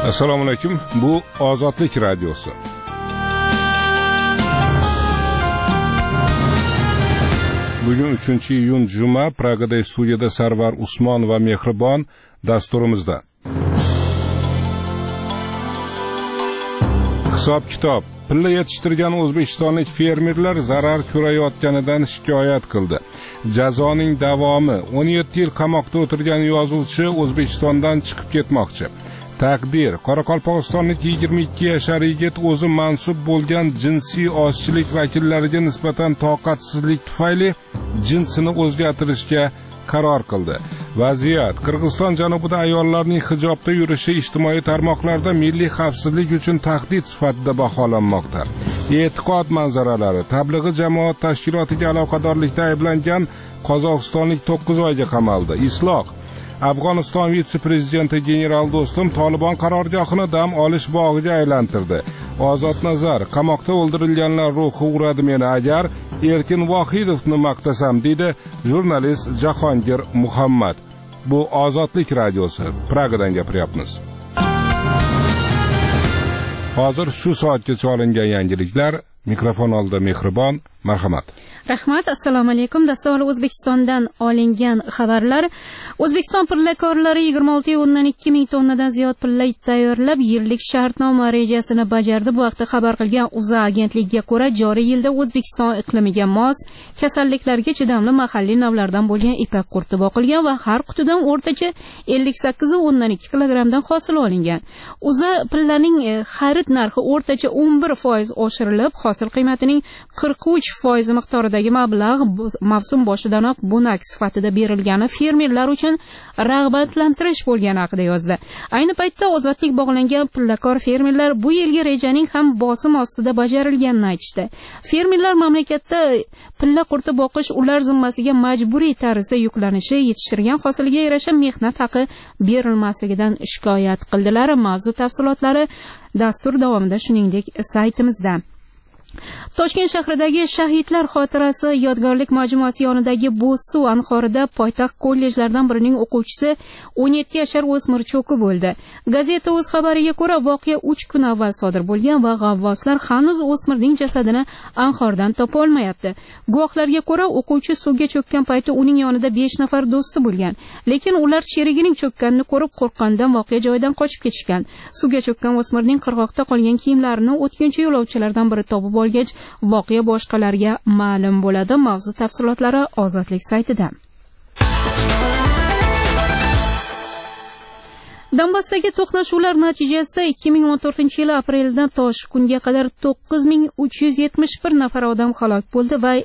Assalomu alaykum. Bu Ozodlik radiosi. Bugun 3-iyun Juma, Pragada studiyada Sarvar Usmon va Mehribon dasturimizda. Hisob-kitob. Pilla yetishtirgan o'zbekistonlik fermerlar zarar ko'rayotganidan shikoyat qildi. Jazoning davomi: 17 yil qamoqda o'tirgan yozuvchi O'zbekistondan chiqib ketmoqchi. Taqdir: Qoraqalpog'istonlik 22 yashar yigit o'zi mansub bo'lgan jinsiy ozchilik vakillariga nisbatan toqatsizlik tufayli jinsini o'zgartirishga qaror qildi. Vaziyat: Qirg'iziston janubida ayollarning hijobda yurishi ijtimoiy tarmoqlarda milliy xavfsizlik uchun tahdid sifatida baholanmoqda. E'tiqod manzaralari: Tablig'i jamoat tashkilotiga aloqadorlikda ayblangan qozog'istonlik 9 oyga qamaldi. Isloq: Afg'oniston vitse-prezidenti general Do'stum Tolibon qarorgohini dam olish bog'iga aylantirdi. Ozod Nazar: qamoqda o'ldirilganlar ruhi uradi meni agar Erkin Vohidovni maqtasam, deydi jurnalist Jahongir Muhammad. Bu Ozodlik radiosi. Pragadan gapiryapmiz. Hozir shu soatgacha olingan yangiliklar. Mikrofon oldida Mehribon, marhamat. Rahmat, assalomu alaykum. Dastur O'zbekistondan olingan xabarlar. O'zbekiston pillakorlari 26,2 ming tonnadan ziyod pilla tayyorlab, yillik shartnoma rejasini bajardi. Bu haqda xabar qilgan O'zA agentligiga ko'ra, joriy yilda O'zbekiston iqlimiga mos, kasalliklarga chidamli mahalliy navlardan bo'lgan ipak qurti boqilgan va har qutidan o'rtacha 58,2 kilogramdan hosil olingan. O'zA pillaning xarid narxi o'rtacha 11% oshirilib, hosil qiymatining 43% miqdoridagi mablag' mavsum boshidanoq bonak sifatida berilgani fermerlar uchun rag'batlantirish bo'lgani haqida yozdi. Ayni paytda ozodlik bog'langan pillakor fermerlar bu yilgi rejaning ham bosim ostida bajarilganini aytishdi. Fermerlar mamlakatda pilla qurti boqish ular zimmasiga majburiy tarzda yuklanishi, yetishtirgan hosiliga yarasha mehnat haqi berilmasligidan shikoyat qildilar. Mavzu tafsilotlari dastur davomida shuningdek saytimizda. Toshkent shahridagi Shahidlar xotirasi yodgorlik majmuasi yonidagi Bo'zsuv anhorida poytaxt kollejlaridan birining o'quvchisi 17 yashar o'smir cho'kib o'ldi. Gazeta o'z xabariga ko'ra, voqea 3 kun avval sodir bo'lgan va g'avvoslar hanuz o'smirning jasadini anhordan topa olmayapti. Guvohlarga ko'ra, o'quvchi suvga cho'kkan payti uning yonida 5 nafar do'sti bo'lgan, lekin ular sherigining cho'kkanini ko'rib qo'rqqandan voqea joyidan qochib ketishgan. Suvga cho'kkan o'smirning qirg'oqda qolgan kiyimlarini o'tkinchi yo'lovchilardan biri topib olgach, voqea boshqalarga ma'lum bo'ladi. Mavzu tafsilotlari Ozodlik saytida. Donbassdagi to'qnashuvlar natijasida 2014-yil apreldan tosh kunga qadar 9371 nafar odam halok bo'ldi va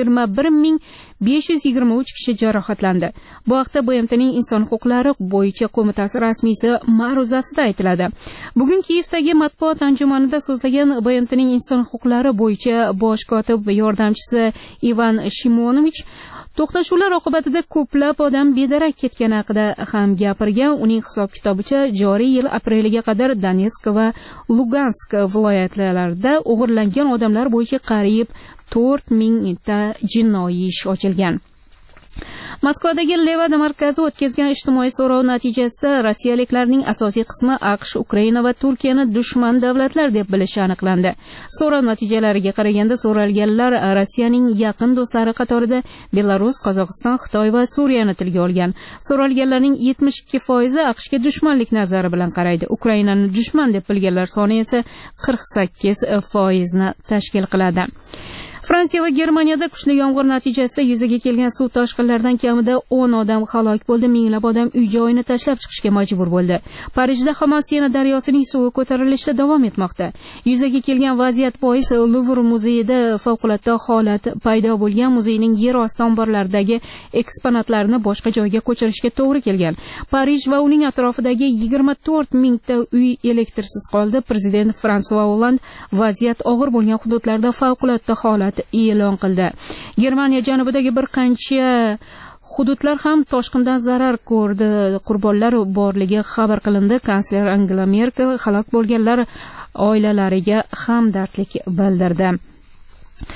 21523 kishi jarohatlandi. Bu haqda BMTning Inson huquqlari bo'yicha qo'mitasi rasmiysi ma'ruzasida aytiladi. Bugun Kiyevdagi matbuot anjumanida so'zlagan BMTning Inson huquqlari bo'yicha bosh kotib yordamchisi Ivan Shimonovich to'qnashuvlar oqibatida ko'plab odam bedarak ketgani haqida ham gapirgan. Uning hisob-kitobicha joriy yil apreliga qadar Donetsk va Lugansk viloyatlarida o'g'irlangan odamlar bo'yicha qariyb 4000 ta jinoiy ish ochilgan. Moskvadagi Levada markazi o'tkazgan ijtimoiy so'rov natijasida rossiyaliklarning asosiy qismi AQSh, Ukraina va Turkiyani dushman davlatlar deb bilishi aniqlandi. So'rov natijalariga qaraganda so'ralganlar Rossiyaning yaqin do'stlari qatorida Belarus, Qozog'iston, Xitoy va Suriyani tilga olgan. So'ralganlarning 72% AQShga dushmanlik nazari bilan qaraydi. Ukrainani dushman deb bilganlar soni esa 48% ni tashkil qiladi. Fransiya va Germaniyada kuchli yomg'ir natijasida yuzaga kelgan suv toshqinlaridan kamida 10 odam halok bo'ldi, minglab odam uy-joyini tashlab chiqishga majbur bo'ldi. Parijda Hamon Sena daryosining suvi ko'tarilishda davom etmoqda. Yuzaga kelgan vaziyat bois Luvr muzeyida favqulodda holat paydo bo'lgan. Muzeyning yer osti omborlaridagi eksponatlarni boshqa joyga ko'chirishga to'g'ri kelgan. Parij va uning atrofidagi 24 mingta uy elektrsiz qoldi. Prezident François Hollande vaziyat og'ir bo'lgan hududlarda favqulodda holat e'lon qildi. Germaniya janubidagi bir qancha hududlar ham toshqindan zarar ko'rdi. Qurbonlar borligi xabar qilindi. Kansler Angela Merkel halok bo'lganlar oilalariga hamdardlik bildirdi.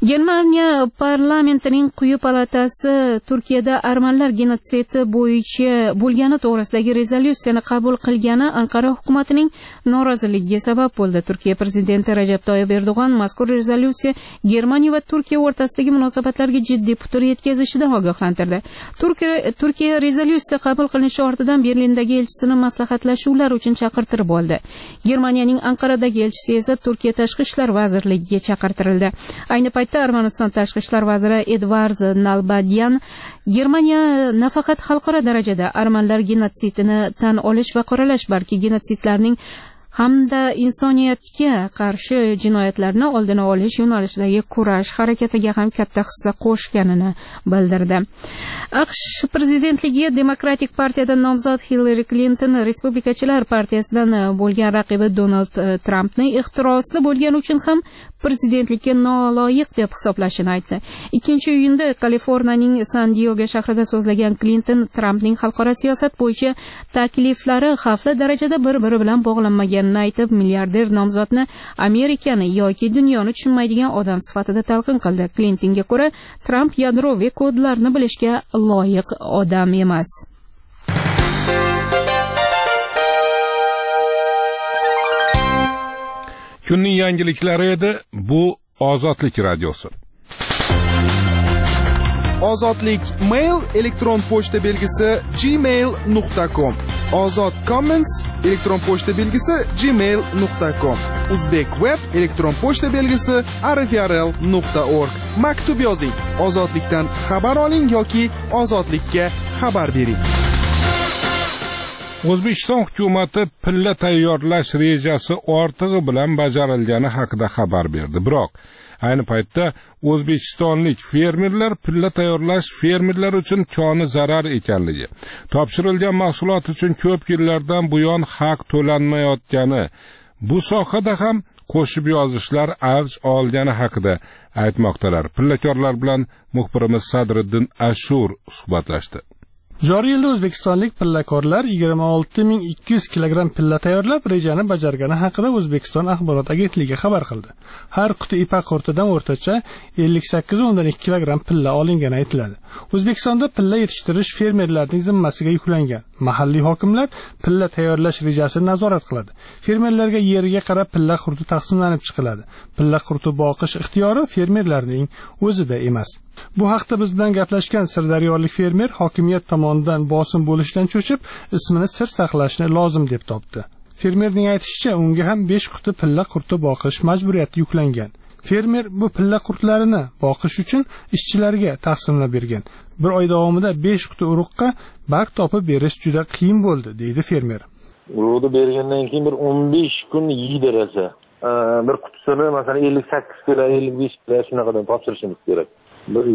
Germaniya parlamentining quyi palatasi Turkiyada armanlar genotsidi bo'yicha bo'lgani to'g'risidagi rezolyutsiyani qabul qilgani Anqara hukumatining noroziligiga sabab bo'ldi. Turkiya prezidenti Rajab Toyyib Erdo'g'an mazkur rezolyutsiya Germaniya va Turkiya o'rtasidagi munosabatlarga jiddiy putur yetkazishidan ogohlantirdi. Turkiya rezolyutsiya qabul qilinishi ortidan Berlindagi elchisini maslahatlashuvlar uchun chaqirtirib oldi. Germaniyaning Anqaradagi elchisi esa Turkiya tashqi ishlar vazirligiga chaqirtirildi. Ayni paytda Armaniston tashqi ishlar vaziri Edvard Nalbandyan Germaniya nafaqat xalqaro darajada armanlar genotsidini tan olish va qoralash, balki genotsidlarning hamda insoniyatga qarshi jinoyatlarni oldini olish yo'nalishidagi kurash harakatiga ham katta hissa qo'shganini bildirdi. AQSh prezidentligiga Demokratik partiyadan nomzod Hillary Clinton Respublikachilar partiyasidan bo'lgan raqibi Donald Trampni ixtirosli bo'lgani uchun ham prezidentlikka noloyiq deb hisoblashini aytdi. 2-iyunda Kaliforniyaning San-Diego shahrida so'zlagan Clinton Trampning xalqaro siyosat bo'yicha takliflari xavfli darajada bir-biri bilan bog'lanmaganini aytib, milliarder nomzodni Amerikani yoki dunyoni tushunmaydigan odam sifatida talqin qildi. Clintonga ko'ra, Tramp yadroviy kodlarni bilishga loyiq odam emas. Kunning yangiliklari edi, bu Ozodlik radiosi. Ozodlik mail elektron pochta belgisi gmail.com. Ozod comments elektron pochta belgisi gmail.com. Uzbek web elektron pochta belgisi rfrl.org. Maktub yozing, ozodlikdan xabar oling yoki ozodlikka xabar bering. O'zbekiston hukumati pilla tayyorlash rejasi ortig'i bilan bajarilgani haqida xabar berdi. Biroq ayni paytda o'zbekistonlik fermerlar pilla tayyorlash fermerlar uchun koni zarar ekanligi, topshirilgan mahsulot uchun ko'p yillardan buyon haq to'lanmayotgani, bu sohada ham qo'shib yozishlar avj olgani haqida aytmoqdalar. Pillakorlar bilan muxbirimiz Sadriddin Ashur suhbatlashdi. Joriy yilda o'zbekistonlik pillakorlar 26200 kilogramm pilla tayyorlab, rejani bajargani haqida O'zbekiston axborot agentligi xabar qildi. Har quti ipak qurtidan o'rtacha 58.2 kilogramm pilla olingani aytiladi. O'zbekistonda pilla yetishtirish fermerlarning zimmasiga yuklangan. Mahalliy hokimlar pilla tayyorlash rejasini nazorat qiladi. Fermerlarga yeriga qarab pilla qurti taqsimlanib chiqiladi. Pilla qurti boqish ixtiyori fermerlarning o'zida emas. Bu haqda biz bilan gaplashgan sirdaryolik fermer hokimiyat tomonidan bosim bo'lishidan cho'chib, ismini sir saqlashni lozim deb topdi. Fermerning aytishicha, unga ham 5 quti pilla qurti boqish majburiyati yuklangan. Fermer bu pilla qurtlarini boqish uchun ishchilarga taqsimlab bergan. Bir oy davomida 5 quti urug'qa barg topib berish juda qiyin bo'ldi, deydi fermer. Urug'ni bergandan keyin bir 15 kun yeydirasa, bir qutisini masalan 58 kilo, 55 kilo shunaqadan topshirishimiz kerak. Bir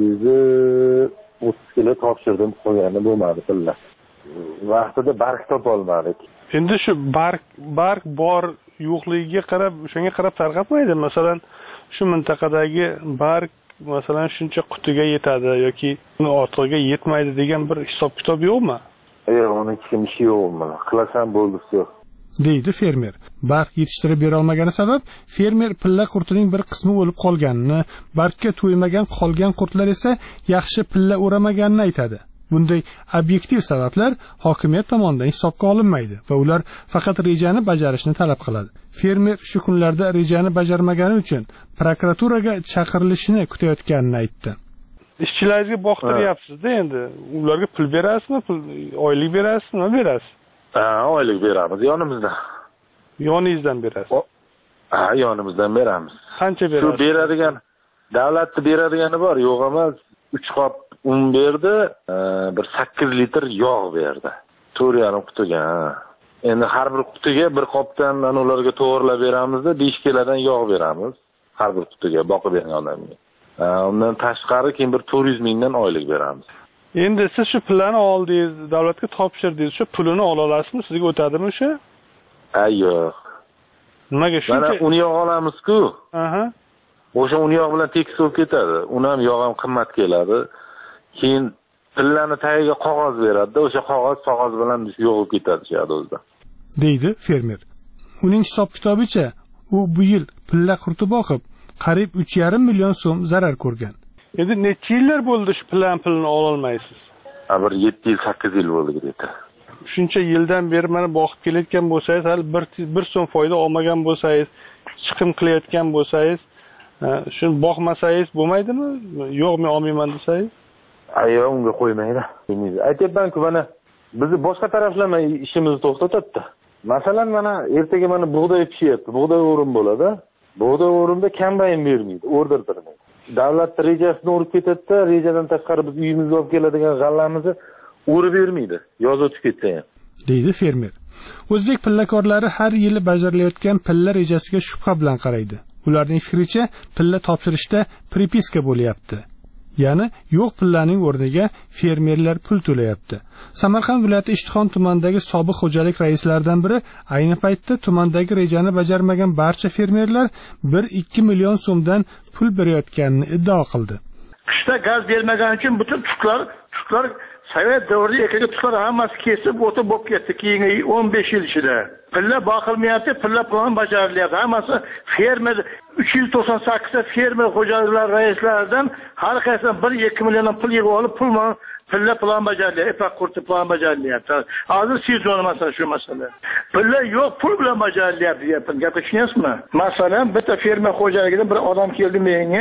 130 kilo topshirdim, qo'ygani bo'lmadi pilla. Vaqtida barg topa olmadik. Endi shu barg bor yo'qligiga qarab, o'shanga qarab tarqatmaydi. Masalan, shu mintaqadagi barg masalan shuncha qutiga yetadi yoki uni ortig'iga yetmaydi degan bir hisob-kitob yo'qmi? Yo'q, uni kim ishi yo'qmi? Qilasan bo'ldi, yo'q. deydi fermer. Barg yetishtirib bera olmagani sabab fermer pilla qurtining bir qismi o'lib qolganini, bargga to'ymagan qolgan qurtlar esa yaxshi pilla o'ramaganini aytadi. Bunday obyektiv sabablar hokimiyat tomonidan hisobga olinmaydi va ular faqat rejani bajarishni talab qiladi. Fermer shu kunlarda rejani bajarmagani uchun prokuraturaga chaqirilishini kutayotganini aytdi. Ishchilarga boqtiryapsiz-da endi. Ularga pul berasizmi, oylik berasizmi, nima berasiz? Oylik beramiz yonimizdan. Yoningizdan berasiz. Yonimizdan beramiz. Qancha berasiz? Shu beradigan, davlatning beradigani bor, yo'q emas. 3 qop un berdi, bir 8 litr yog' berdi. 4,5 qutiga. Endi har bir qutiga bir qopdan ularga to'g'rilab beramizda 5 kilodan yog' beramiz. Har bir qutiga boqib bergan odamga. Undan tashqari keyin bir 400 mingdan oylik beramiz. Endi siz shu pullarni oldingiz, davlatga topshirdingiz, shu pulini ola olasizmi? Sizga o'tadimi o'sha? Yo'q. Nimaga shuncha? Mana uni yog' olamiz-ku. O'sha uni yog' bilan tekis bo'lib ketadi. Uni ham yog' ham qimmat keladi. Keyin pillani tagiga qog'oz beradi-da, o'sha qog'oz bilan yo'g'ib ketadi shu adozda. deydi fermer. Uning hisob-kitobicha, u bu yil pilla qurti boqib, qariyb 3,5 million so'm zarar ko'rgan. Endi necha yillar bo'ldi shu pulni ololmaysiz? Bir 7 yil, 8 yil bo'ldi deydi. Shuncha yildan beri mana boqib kelayotgan bo'lsangiz, hali bir so'm foyda olmagan bo'lsangiz, chiqim qilayotgan bo'lsangiz, shuni boqmasangiz bo'lmaydimi? Yo'q, men olmayman desangiz? Yo'q, unga qo'ymaydi. Aytyapman-ku, mana bizni boshqa taraflama ishimizni to'xtatadi. Masalan, mana ertaga mana bug'doy pishyapti. Bug'doy o'rim bo'ladi. Bug'doy o'rimda kombayn bermaydi, o'rdirtirmaydi. Davlat rejasini o'rib ketadi-da, rejadan tashqari biz uyimizga olib keladigan g'allamizni o'rib bermaydi, yoz o'tib ketsa ham, deydi fermer. O'zbek pillakorlari har yili bajarilayotgan pilla rejasiga shubha bilan qaraydi. Ularning fikricha, pilla topshirishda pripiska bo'lyapti. Ya'ni yo'q pillaning o'rniga fermerlar pul to'layapti. Samarqand viloyati Ishtixon tumanidagi sobiq xo'jalik raislaridan biri ayni paytda tumandagi rejani bajarmagan barcha fermerlar 1-2 million so'mdan pul berayotganini iddao qildi. Qishda gaz bermagan uchun butun tutlar Sovet davrida ekiga tutlar hammasi kesib o'tib bo'lib ketdi keyingi 15 yil ichida. Pilla boqilmayapti, pilla plan bajarilyapti. Hammasi fermer 398 ta fermer xo'jaliklar raislaridan har qaysi 1-2 million pul yig'ib olib pilla plan bajarilyapti, ipak qurti plan bajarilyapti. Hozir sezon masalan shu masala. Pilla yo'q, pul bilan bajarilyapti deyapman. Gapni tushunyapsizmi? Masalan, bitta fermer xo'jaligidan bir odam keldi menga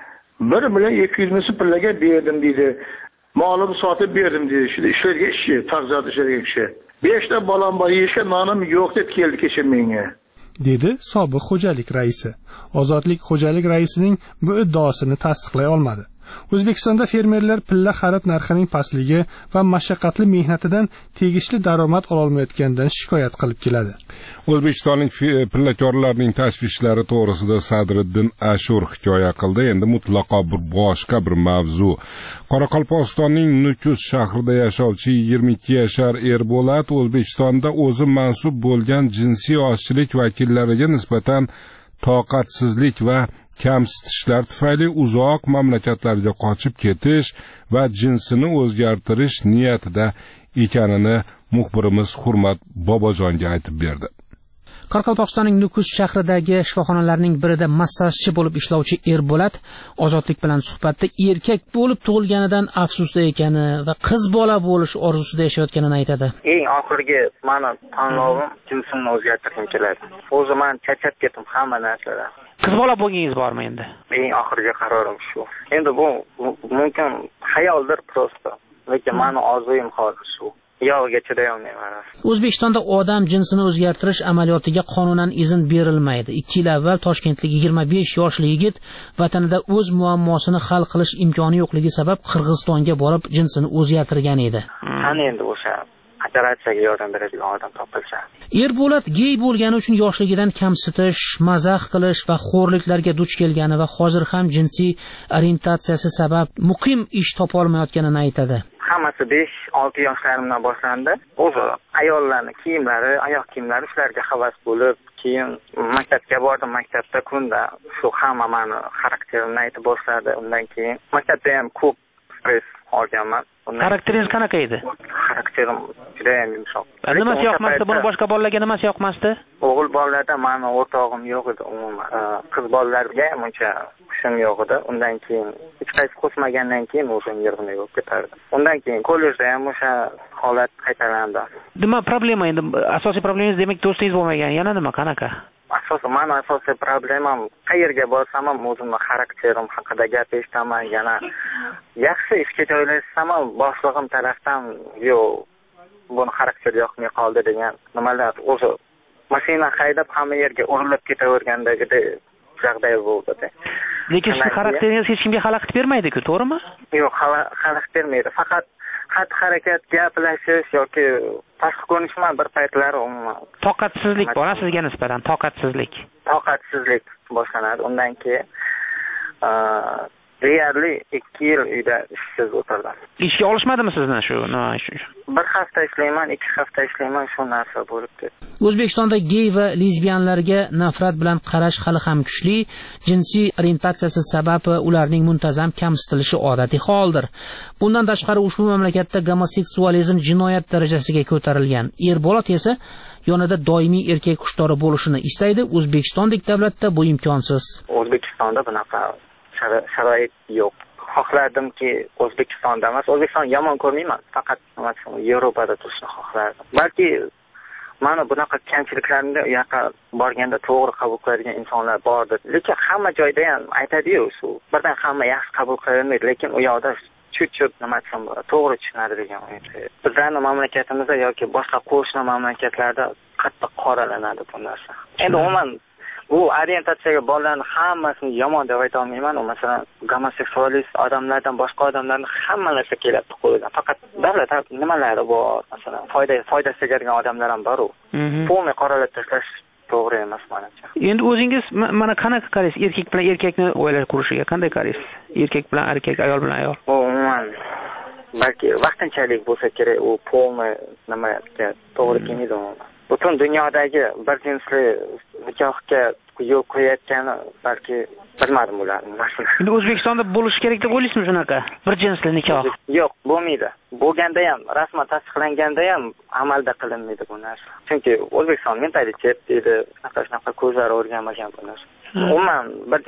1 million 200 ming pillaga berdim deydi. Malımı sotib berdim deydi. İşlerge işçi, taqzat işlerge kishi. 5 ta bolam bor, yeyishga nonim yo'q deb keldi kecha menga, dedi sobiq xo'jalik raisi. Ozodlik xo'jalik raisining bu iddaosini tasdiqlay olmadi. O'zbekistonda fermerlar pilla xarid narxining pastligi va mashaqqatli mehnatidan tegishli daromad ololmayotganidan shikoyat qilib keladi. O'zbekistonlik pillakorlarning tashvishlari to'g'risida Sadriddin Ashur hikoya qildi. Endi mutlaqo boshqa bir mavzu. Qoraqalpog'istonning Nukus shahrida yashovchi 22 yashar Erbolat O'zbekistonda o'zi mansub bo'lgan jinsiy ozchilik vakillariga nisbatan toqatsizlik va kamsitishlar tufayli uzoq mamlakatlarga qochib ketish va jinsini o'zgartirish niyatida ekanini muxbirimiz Hurmat Bobojonga aytib berdi. Qoraqalpog'istonning Nukus shahridagi shifoxonalarning birida massajchi bo'lib ishlovchi Erbolat Ozodlik bilan suhbatda erkak bo'lib tug'ilganidan afsusda ekani va qiz bola bo'lish orzusida yashayotganini aytadi. Eng oxirgi meni tanlovim jinsimni o'zgartirishim keladi. O'zi men charchab ketdim hamma narsadan. Qiz bola bo'lganingiz bormi endi? Eng oxirgi qarorim shu. Endi bu mumkin xayoldir prosta, lekin meni orzuyim hozir shu. Yog'iga chidayolmayman. O'zbekistonda odam jinsini o'zgartirish amaliyotiga qonunan izn berilmaydi. 2 yil avval toshkentlik 25 yoshli yigit vatanida o'z muammosini hal qilish imkoni yo'qligi sabab Qirg'izistonga borib jinsini o'zgartirgan edi. Qani endi o'sha operatsiyaga yordam beradigan odam topilsa. Erbolat gey bo'lgani uchun yoshligidan kamsitish, mazax qilish va xo'rliklarga duch kelgani va hozir ham jinsiy orientatsiyasi sabab muqim ish topa olmayotganini aytadi. Hammasi 5-6 yoshlarimdan boshlandi. O'zi ayollarning kiyimlari, oyoq kiyimlari shularga havas bo'lib, keyin maktabga bordim. Maktabda kunda shu hamma meni xarakterimni aytib boshladi. Undan keyin maktabda ham ko'p stress olganman. Xarakteringiz qanaqa edi? Xarakterim juda ham yumshoq. Nimasi yoqmasdi? Buni boshqa bolalarga nimasi yoqmasdi? O'g'il bolalarda meni o'rtog'im yo'q edi umuman. Qiz bolalarga ham uncha hushim yo'q edi. Undan keyin hech qaysi qo'shmagandan keyin o'zim yig'may bo'lib ketardi. Undan keyin kollejda ham o'sha holat qaytalandi. Nima problema endi? Asosiy problemangiz demak do'stingiz bo'lmagan. Yana nima qanaqa? Asosiy problemam qayerga borsam ham o'zimning xarakterim haqida gap eshitaman. Yana yaxshi ishga joylashsam ham boshlig'im tarafdan yo'q, buni xarakteri yoqmay qoldi degan nimalar o'zi mashina haydab hamma yerga urilib ketavergandagidek jarday bo'ldi. Lekin siz xarakteringiz hech kimga xalaqit bermaydi-ku, to'g'rimi? Yo'q, xalaqit bermaydi. Faqat xatti-harakat, gaplashish yoki tashqi ko'rinishman bir paytlari umuman. Toqatsizlik bor sizga nisbatan, toqatsizlik. Toqatsizlik boshlanadi. Undan keyin deyarli 2 yil uyda ishsiz o'tirdim. Ishga olishmadimi sizni shu nima shu? Bir hafta ishlayman, 2 hafta ishlayman, shu narsa bo'lib ketdi. O'zbekistonda gey va lesbiyanlarga nafrat bilan qarash hali ham kuchli. Jinsiy orientatsiyasi sababi ularning muntazam kamsitilishi odatiy holdir. Bundan tashqari ushbu mamlakatda gomoseksualizm jinoyat darajasiga ko'tarilgan. Erbolat esa yonida doimiy erkak xushtori bo'lishini istaydi. O'zbekistondek davlatda bu imkonsiz. O'zbekistonda bunaqa sharoit yo'q. Xohlardimki O'zbekistonda emas, O'zbekistonni yomon ko'rmayman, faqat Yevropada turishni xohlardim. Balki mana bunaqa kamchiliklarni u yoqqa borganda to'g'ri qabul qiladigan insonlar bordir. Lekin hamma joyda ham aytadi-yu, birdan hamma yaxshi qabul qilavermaydi, lekin u yoqda chut-chut nima desam bo'ladi, to'g'ri tushunadi degan o'yda. Bizlarning mamlakatimizda yoki boshqa qo'shni mamlakatlarda qattiq qoralanadi bu narsa. Endi umuman bu orientatsiyaga bolalarni hammasini yomon deb ayta olmayman. Masalan, gomoseksualist odamlardan boshqa odamlarni hamma narsa keladi qo'lidan. Faqat davlat nimalari bor, masalan, foydasi tegadigan odamlar ham bor. Pulni qoralab tashlash to'g'ri emas menimcha. Endi o'zingiz mana qanaqa qaraysiz? Erkak bilan erkakni oila qurishiga qanday qaraysiz? Erkak bilan erkak, ayol bilan ayol. Umuman balki vaqtinchalik bo'lsa kerak, u pulni nimaga to'g'ri kelmaydi. Butun dunyodagi bir jinsli nikohga yo'l qo'yayotgani balki bilmadim ularni. Endi O'zbekistonda bo'lishi kerak deb o'ylaysizmi shunaqa? Bir jinsli nikoh? Yo'q, bo'lmaydi. Bo'lganda ham, rasman tasdiqlanganda ham amalda qilinmaydi bu narsa. Chunki O'zbekiston mentalitet deydi, shunaqa ko'zlari o'rganmagan bu narsa. Umuman bir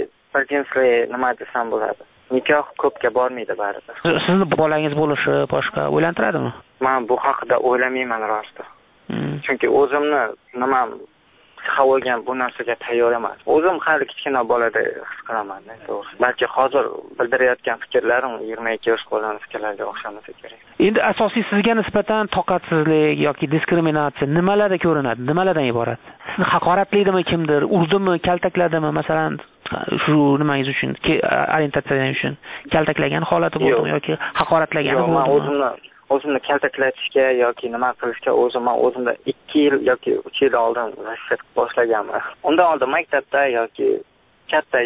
jinsli nima desam bo'ladi. Nikoh ko'pga bormaydi baribir. Sizni bolangiz bo'lishi boshqa o'ylantiradimi? Men bu haqida o'ylamayman rosti. Chunki o'zimni nimam psixologiyam bu narsaga tayyor emas. O'zim hali kichkina bolada his qilaman, to'g'ri. Balki hozir bildirayotgan fikrlarim 22 yosh bo'lgan fikrlarga o'xshamasa kerak. Endi asosiy sizga nisbatan toqatsizlik yoki diskriminatsiya nimalarda ko'rinadi? Nimalardan iborat? Sizni haqoratlaydimi kimdir, urdimi, kaltakladimi, masalan, shu nimangiz uchun, orientatsiyangiz uchun kaltaklagan holati bo'ldimi yoki haqoratlagani bo'ldimi? O'zimni kaltaklatishga yoki nima qilishga o'zimda 2 yil yoki 3 yil oldin vasiyat boshlaganman. Undan oldin maktabda yoki katta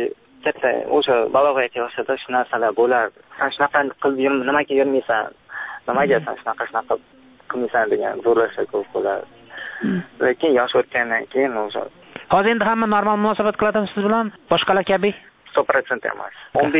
o'sha balog'at yoshida shu narsalar bo'lardi. Sen shunaqa qilib nimaga yurmaysan? Nimaga sen shunaqa qilmaysan degan zo'rlashlar ko'p bo'lardi. Lekin yosh o'tgandan keyin o'sha hozir endi hamma normal munosabat qiladimi siz bilan? Boshqalar kabi? 100% emas.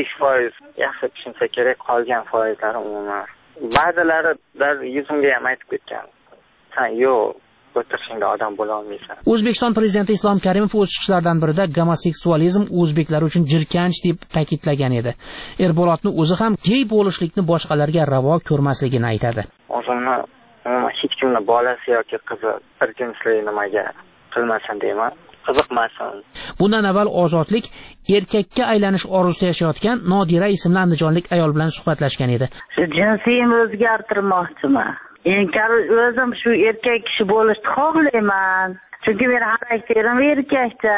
15% yaxshi tushunsa kerak, qolgan foizlari umuman. Ba'zilari yuzimga ham aytib ketgan. Sen yo'q, o'tirishingda odam bo'la olmaysan. O'zbekiston prezidenti Islom Karimov o'z chiqishlaridan birida gomoseksualizm o'zbeklar uchun jirkanch deb ta'kidlagan edi. Erbolotni o'zi ham gey bo'lishlikni boshqalarga ravo ko'rmasligini aytadi. O'zimni hech kimni bolasi yoki qizi bir jinsli nimaga qilmasin deyman. Qiziqmasin. Bundan avval Ozodlik erkakka aylanish orzusida yashayotgan Nodira ismli andijonlik ayol bilan suhbatlashgan edi. Shu jinsiyimni o'zgartirmoqchiman. O'zim shu erkak kishi bo'lishni xohlayman. Chunki men xarakterim erkakcha.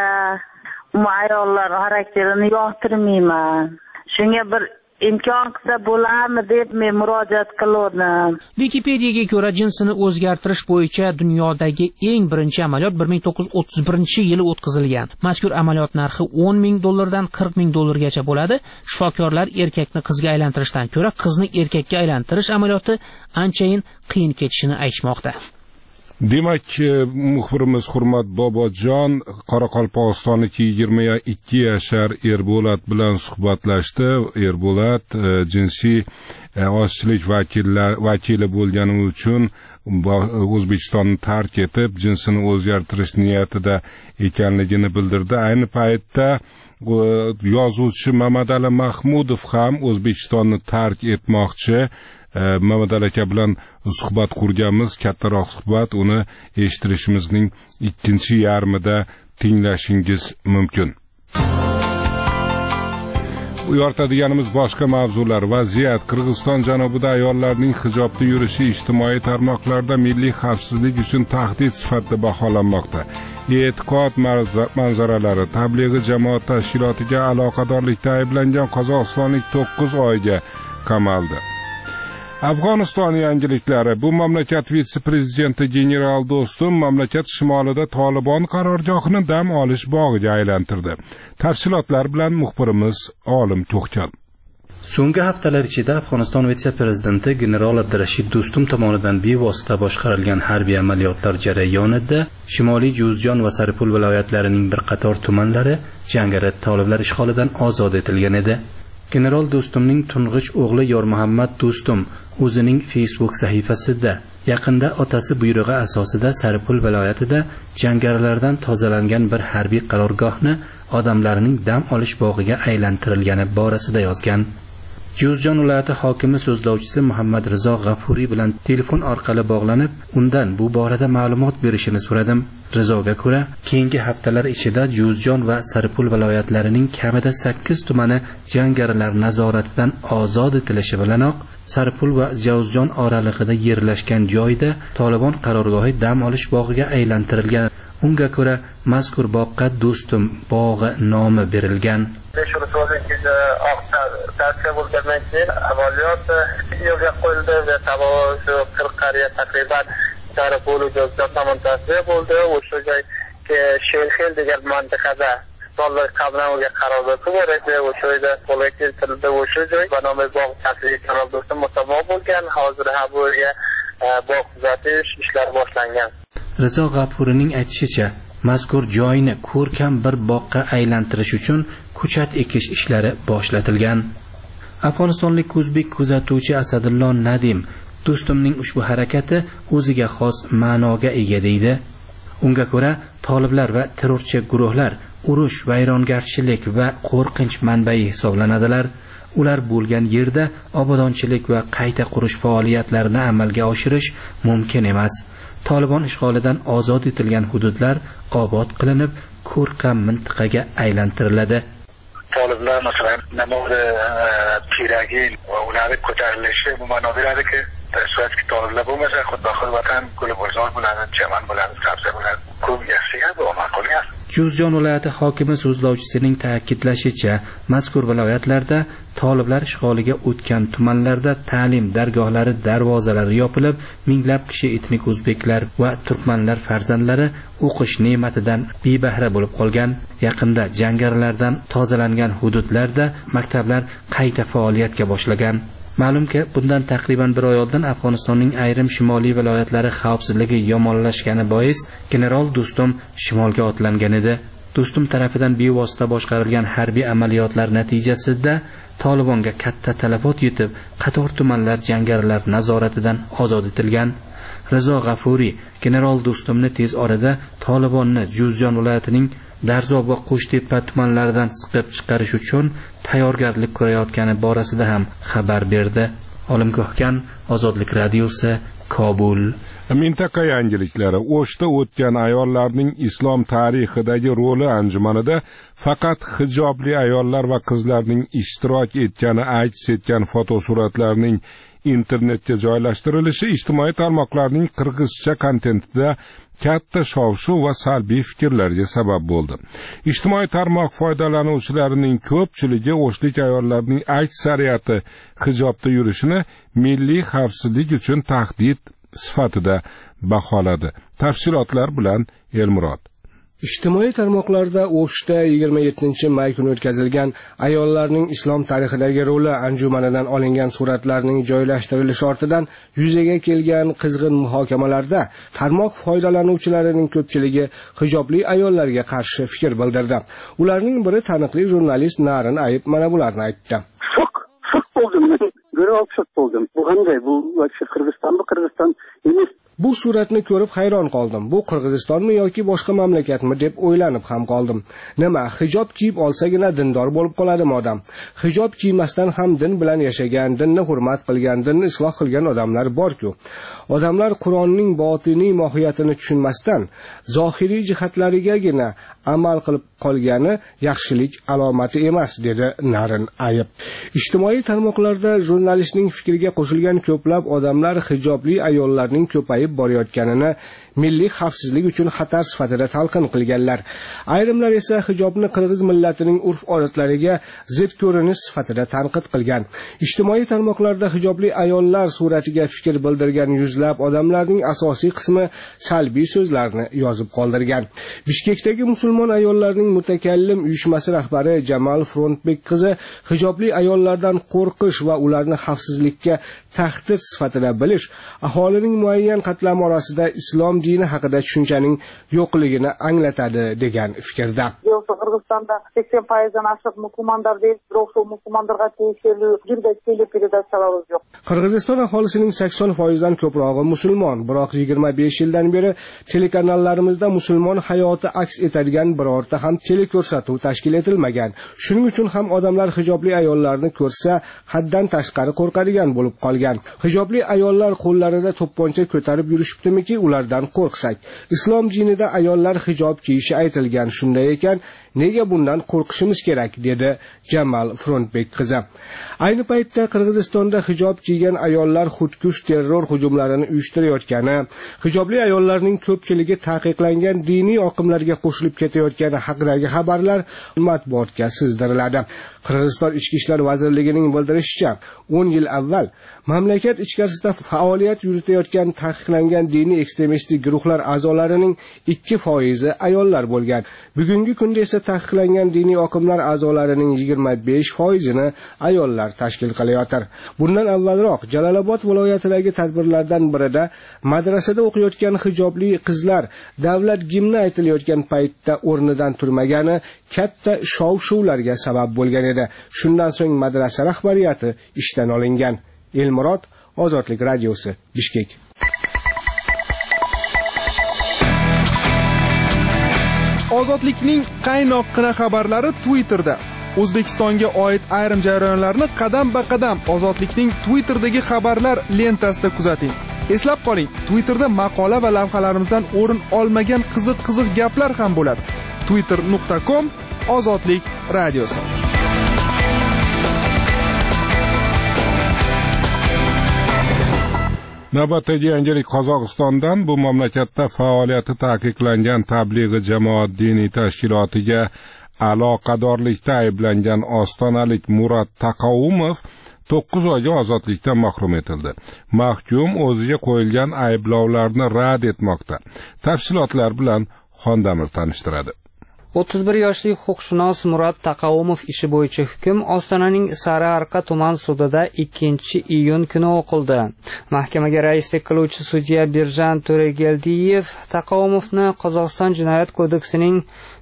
Ayollar xarakterini yoqtirmayman. Shunga bir imkon qilsa bo'larmi deb men murojaat qildim. Wikipediyaga ko'ra jinsini o'zgartirish bo'yicha dunyodagi eng birinchi amaliyot 1931-yili o'tkazilgan. Mazkur amaliyot narxi $10,000 dan $40,000gacha bo'ladi. Shifokorlar erkakni qizga aylantirishdan ko'ra qizni erkakka aylantirish amaliyoti anchayin qiyin kechishini aytmoqda. Demak, muxbirimiz Hurmat Bobojon Qoraqalpog'istonniki 22 yashar Erbolat bilan suhbatlashdi. Erbolat jinsiy ozchilik vakili bo'lgani uchun O'zbekistonni tark etib, jinsini o'zgartirish niyatida ekanligini bildirdi. Ayni paytda yozuvchi Mamadali Mahmudov ham O'zbekistonni tark etmoqchi. Mamadali aka bilan suhbat qurganmiz, kattaroq suhbat, uni eshittirishimizning ikkinchi yarmida tinglashingiz mumkin. Yoritadiganimiz boshqa mavzular. Vaziyat Qirg'iziston janubida ayollarning hijobda yurishi ijtimoiy tarmoqlarda milliy xavfsizlik uchun tahdid sifatida baholanmoqda. E'tiqod manzaralari tablig'i jamoat tashkilotiga aloqadorlikda ayblangan qozog'istonlik 9 oyga qamaldi. Afg'oniston yangiliklari. Bu mamlakat vitse-prezidenti general Do'stum mamlakat shimolida Tolibon qarorgohini dam olish bog'iga aylantirdi. Tafsilotlar bilan muxbirimiz Olim To'xkan. So'nggi haftalar ichida Afg'oniston vitse-prezidenti general Abdurashid Do'stum tomonidan bevosita boshqarilgan harbiy amaliyotlar jarayonida Shimoliy Juzjon va Saripul viloyatlarining bir qator tumanlari jangari toliblar ishg'olidan ozod etilgan edi. General Do'stumning to'ng'ich o'g'li Yormuhammad Do'stum o'zining Facebook sahifasida yaqinda otasi buyrug'i asosida Saripul viloyatida jangarilardan tozalangan bir harbiy qarorgohni odamlarning dam olish bog'iga aylantirilgani borasida yozgan. Juzjon viloyati hokimi so'zlovchisi Muhammad Rizo G'afuriy bilan telefon orqali bog'lanib, undan bu borada ma'lumot berishini so'radim. Rizoga ko'ra, keyingi haftalar ichida Juzjon va Saripul viloyatlarining kamida 8 tumani jangarilar nazoratidan ozod etilishi bilanoq Saripul va Juzjon oralig'ida yerlashgan joyda Tolibon qarorgohi dam olish bog'iga aylantirilgan. Unga ko'ra, mazkur bog'ga Do'stum bog'i nomi berilgan. bo'lgandan keyin amaliyot yo'lga qo'yildi va shu 40 qariya taqriban Saripul Juzjon tomontasida bo'ldi. O'sha joyga Sheyxel degan mintaqada Tolibon qabulga qaror berdi. O'sha joyda qo'lga keltirildi. O'sha joy Banomi bog' ta'siri General Do'stum musammo bo'lgan. Hozir ham bu yerga bog' tuzatish ishlari boshlangan. Rizo G'afuriyning aytishicha, mazkur joyni ko'rkam bir bog'ga aylantirish uchun ko'chat ekish ishlari boshlatilgan. Afg'onistonlik o'zbek kuzatuvchi Asadullo Nadim Do'stumning ushbu harakati o'ziga xos ma'noga ega deydi. Unga ko'ra, toliblar va terrorchi guruhlar urush, vayrongarchilik va qo'rqinch manbai hisoblanadilar. Ular bo'lgan yerda obodonchilik va qayta qurish faoliyatlarini amalga oshirish mumkin emas. Tolibon ishg'olidan ozod etilgan hududlar obod qilinib, ko'rkam mintaqaga aylantiriladi. Toliblar masalan namozi Piragin va ularning ko'tarilishi bu ma'no beradiki, tasavvurki toliblar bo'lmasa, xuddi vatan Gulbozor bo'ladi, Chaman bo'ladi, Sabza bo'ladi. Ko'p yaxshiga bu amal qilgan. Juzjon viloyati hokimi so'zlovchisining ta'kidlashicha, mazkur viloyatlarda toliblar ishg'oliga o'tgan tumanlarda ta'lim dargohlari darvozalari yopilib, minglab kishi etnik o'zbeklar va turkmanlar farzandlari o'qish ne'matidan bebahra bo'lib qolgan. Yaqinda jangarilardan tozalangan hududlarda maktablar qayta faoliyatga boshlagan. Ma'lumki, bundan taqriban 1 oy oldin Afg'onistonning ayrim shimoliy viloyatlari xavfsizligi yomonlashgani bois General Do'stum shimolga otlangan edi. Do'stum tarafidan bevosita boshqarilgan harbiy amaliyotlar natijasida Tolibonga katta talafot yetib, qator tumanlar jangarilar nazoratidan ozod etilgan. Rizo G'afuriy General Do'stumni tez orada Tolibonni Juzjon viloyatining Darzob va Qo'shtepa tumanlaridan siqib chiqarish uchun tayyorgarlik ko'rayotgani borasida ham xabar berdi. Olimgohgan Ozodlik radiosi, Kobul. Mintaqa yangiliklari. O'shda o'tgan ayollarning islom tarixidagi roli anjumanida faqat hijobli ayollar va qizlarning ishtirok etgani aks etgan fotosuratlarning internetga joylashtirilishi ijtimoiy tarmoqlarning qirg'izcha kontentida katta shov-shuv va salbiy fikrlarga sabab bo'ldi. Ijtimoiy tarmoq foydalanuvchilarining ko'pchiligi o'shlik ayollarning aksariyati hijobda yurishini milliy xavfsizlik uchun tahdid sifatida baholadi. Tafsilotlar bilan Elmurod. Ijtimoiy tarmoqlarda O'shda 27-may kuni o'tkazilgan ayollarning islom tarixidagi roli anjumanidan olingan suratlarning joylashtirilishi ortidan yuzaga kelgan qizg'in muhokamalarda tarmoq foydalanuvchilarining ko'pchiligi hijobli ayollarga qarshi fikr bildirdi. Ularning biri taniqli jurnalist Narin Ayib mana bularni aytdi. Şok oldum. Göre şok oldum. Bu qanday? Bu Qirg'iziston emas. Bu suratni ko'rib hayron qoldim. Bu Qirg'izistonmi yoki boshqa mamlakatmi deb o'ylanib ham qoldim. Nima, hijob kiyib olsagina dindor bo'lib qoladimi odam? Hijob kiymasdan ham din bilan yashagan, dinni hurmat qilgan, dinni isloh qilgan odamlar bor-ku. Odamlar Qur'onning botiniy mohiyatini tushunmasdan zohiriy jihatlarigagina amal qilib qolgani yaxshilik alomati emas, dedi Narin Ayib. Ijtimoiy tarmoqlarda jurnalistning fikriga qo'shilgan ko'plab odamlar hijobli ayollarning ko'payib borayotganini milliy xavfsizlik uchun xatar sifatida talqin qilganlar. Ayrimlar esa hijobni qirg'iz millatining urf-odatlariga zid ko'rinish sifatida tanqid qilgan. Ijtimoiy tarmoqlarda hijobli ayollar suratiga fikr bildirgan yuzlab odamlarning asosiy qismi salbiy so'zlarni yozib qoldirgan. Bishkekdagi musulmon ayollarning mutakallim uyushmasi rahbari Jamal Frontbek qizi hijobli ayollardan qo'rqish va ularni xavfsizlikka tahdid sifatida bilish aholining muayyan qatlami orasida islom dini haqida tushunchaning yo'qligini anglatadi degan fikrda. Qirg'izistonda 80%dan oshiq musulmonlar deyip, biroq shu musulmonlarga tegishli juda teleperedatsiyalar yo'q. Qirg'iziston aholisining 80%dan ko'prog'i musulmon, biroq 25 yildan beri telekanallarimizda musulmon hayoti aks etadigan birorta ham teleko'rsatuv tashkil etilmagan. Shuning uchun ham odamlar hijobli ayollarni ko'rsa, haddan tashqari qo'rqadigan bo'lib qolgan. Hijobli ayollar qo'llarida to'pponcha ko'tarib yurishibdimiki, ulardan qo'rqsak. Islom dinida ayollar hijob kiyishi aytilgan. Shunday ekan, nega bundan qo'rqishimiz kerak, dedi Jamal Frontbek qizi. Ayni paytda Qirg'izistonda hijob kiygan ayollar xudkush terror hujumlarini uyushtirayotgani, hijobli ayollarning ko'pchiligi taqiqlangan diniy oqimlarga qo'shilib ketayotgani haqidagi xabarlar matbuotga sizdiriladi. Qirg'iziston Ichki ishlar vazirligining bildirishicha, 10 yil avval mamlakat ichkarisida faoliyat yuritayotgan taqiqlangan diniy ekstremistik guruhlar a'zolarining 2% ayollar bo'lgan. Bugungi kunda esa taqiqlangan diniy oqimlar a'zolarining 25%ni ayollar tashkil qilayotir. Bundan avvalroq Jalolobod viloyatidagi tadbirlardan birida madrasada o'qiyotgan hijobli qizlar davlat gimni aytilayotgan paytda o'rnidan turmagani katta shov-shuvlarga sabab bo'lgan edi. Shundan so'ng madrasa rahbariyati ishdan olingan. Elmurod, Ozodlik radiosi, Bishkek. Ozodlikning qaynoqqina xabarlari Twitterda. O'zbekistonga oid ayrim jarayonlarni qadam-ba-qadam Ozodlikning Twitterdagi xabarlar lentasida kuzating. Eslab qoling, Twitterda maqola va lavhalarimizdan o'rin olmagan qiziq gaplar ham bo'ladi. twitter.com Ozodlik radiosi. Navbatdagi yangilik Qozog'istondan. Bu mamlakatda faoliyati taqiqlangan tablig'i jamoat diniy tashkilotiga aloqadorlikda ayblangan ostonalik Murat Taqaumov 9 oyga ozodlikdan mahrum etildi. Mahkum o'ziga qo'yilgan ayblovlarni rad etmoqda. Tafsilotlar bilan Xondamir tanishtiradi. 31 yoshli huquqshunos Murat Taqaumov ishi bo'yicha hukm Ostonaning Sariarqa tuman sudida 2-iyun kuni o'qildi. Mahkamaga raislik qiluvchi sudya Birjan To'regeldiyev Taqaumovni Qozog'iston jinoyat kodeksining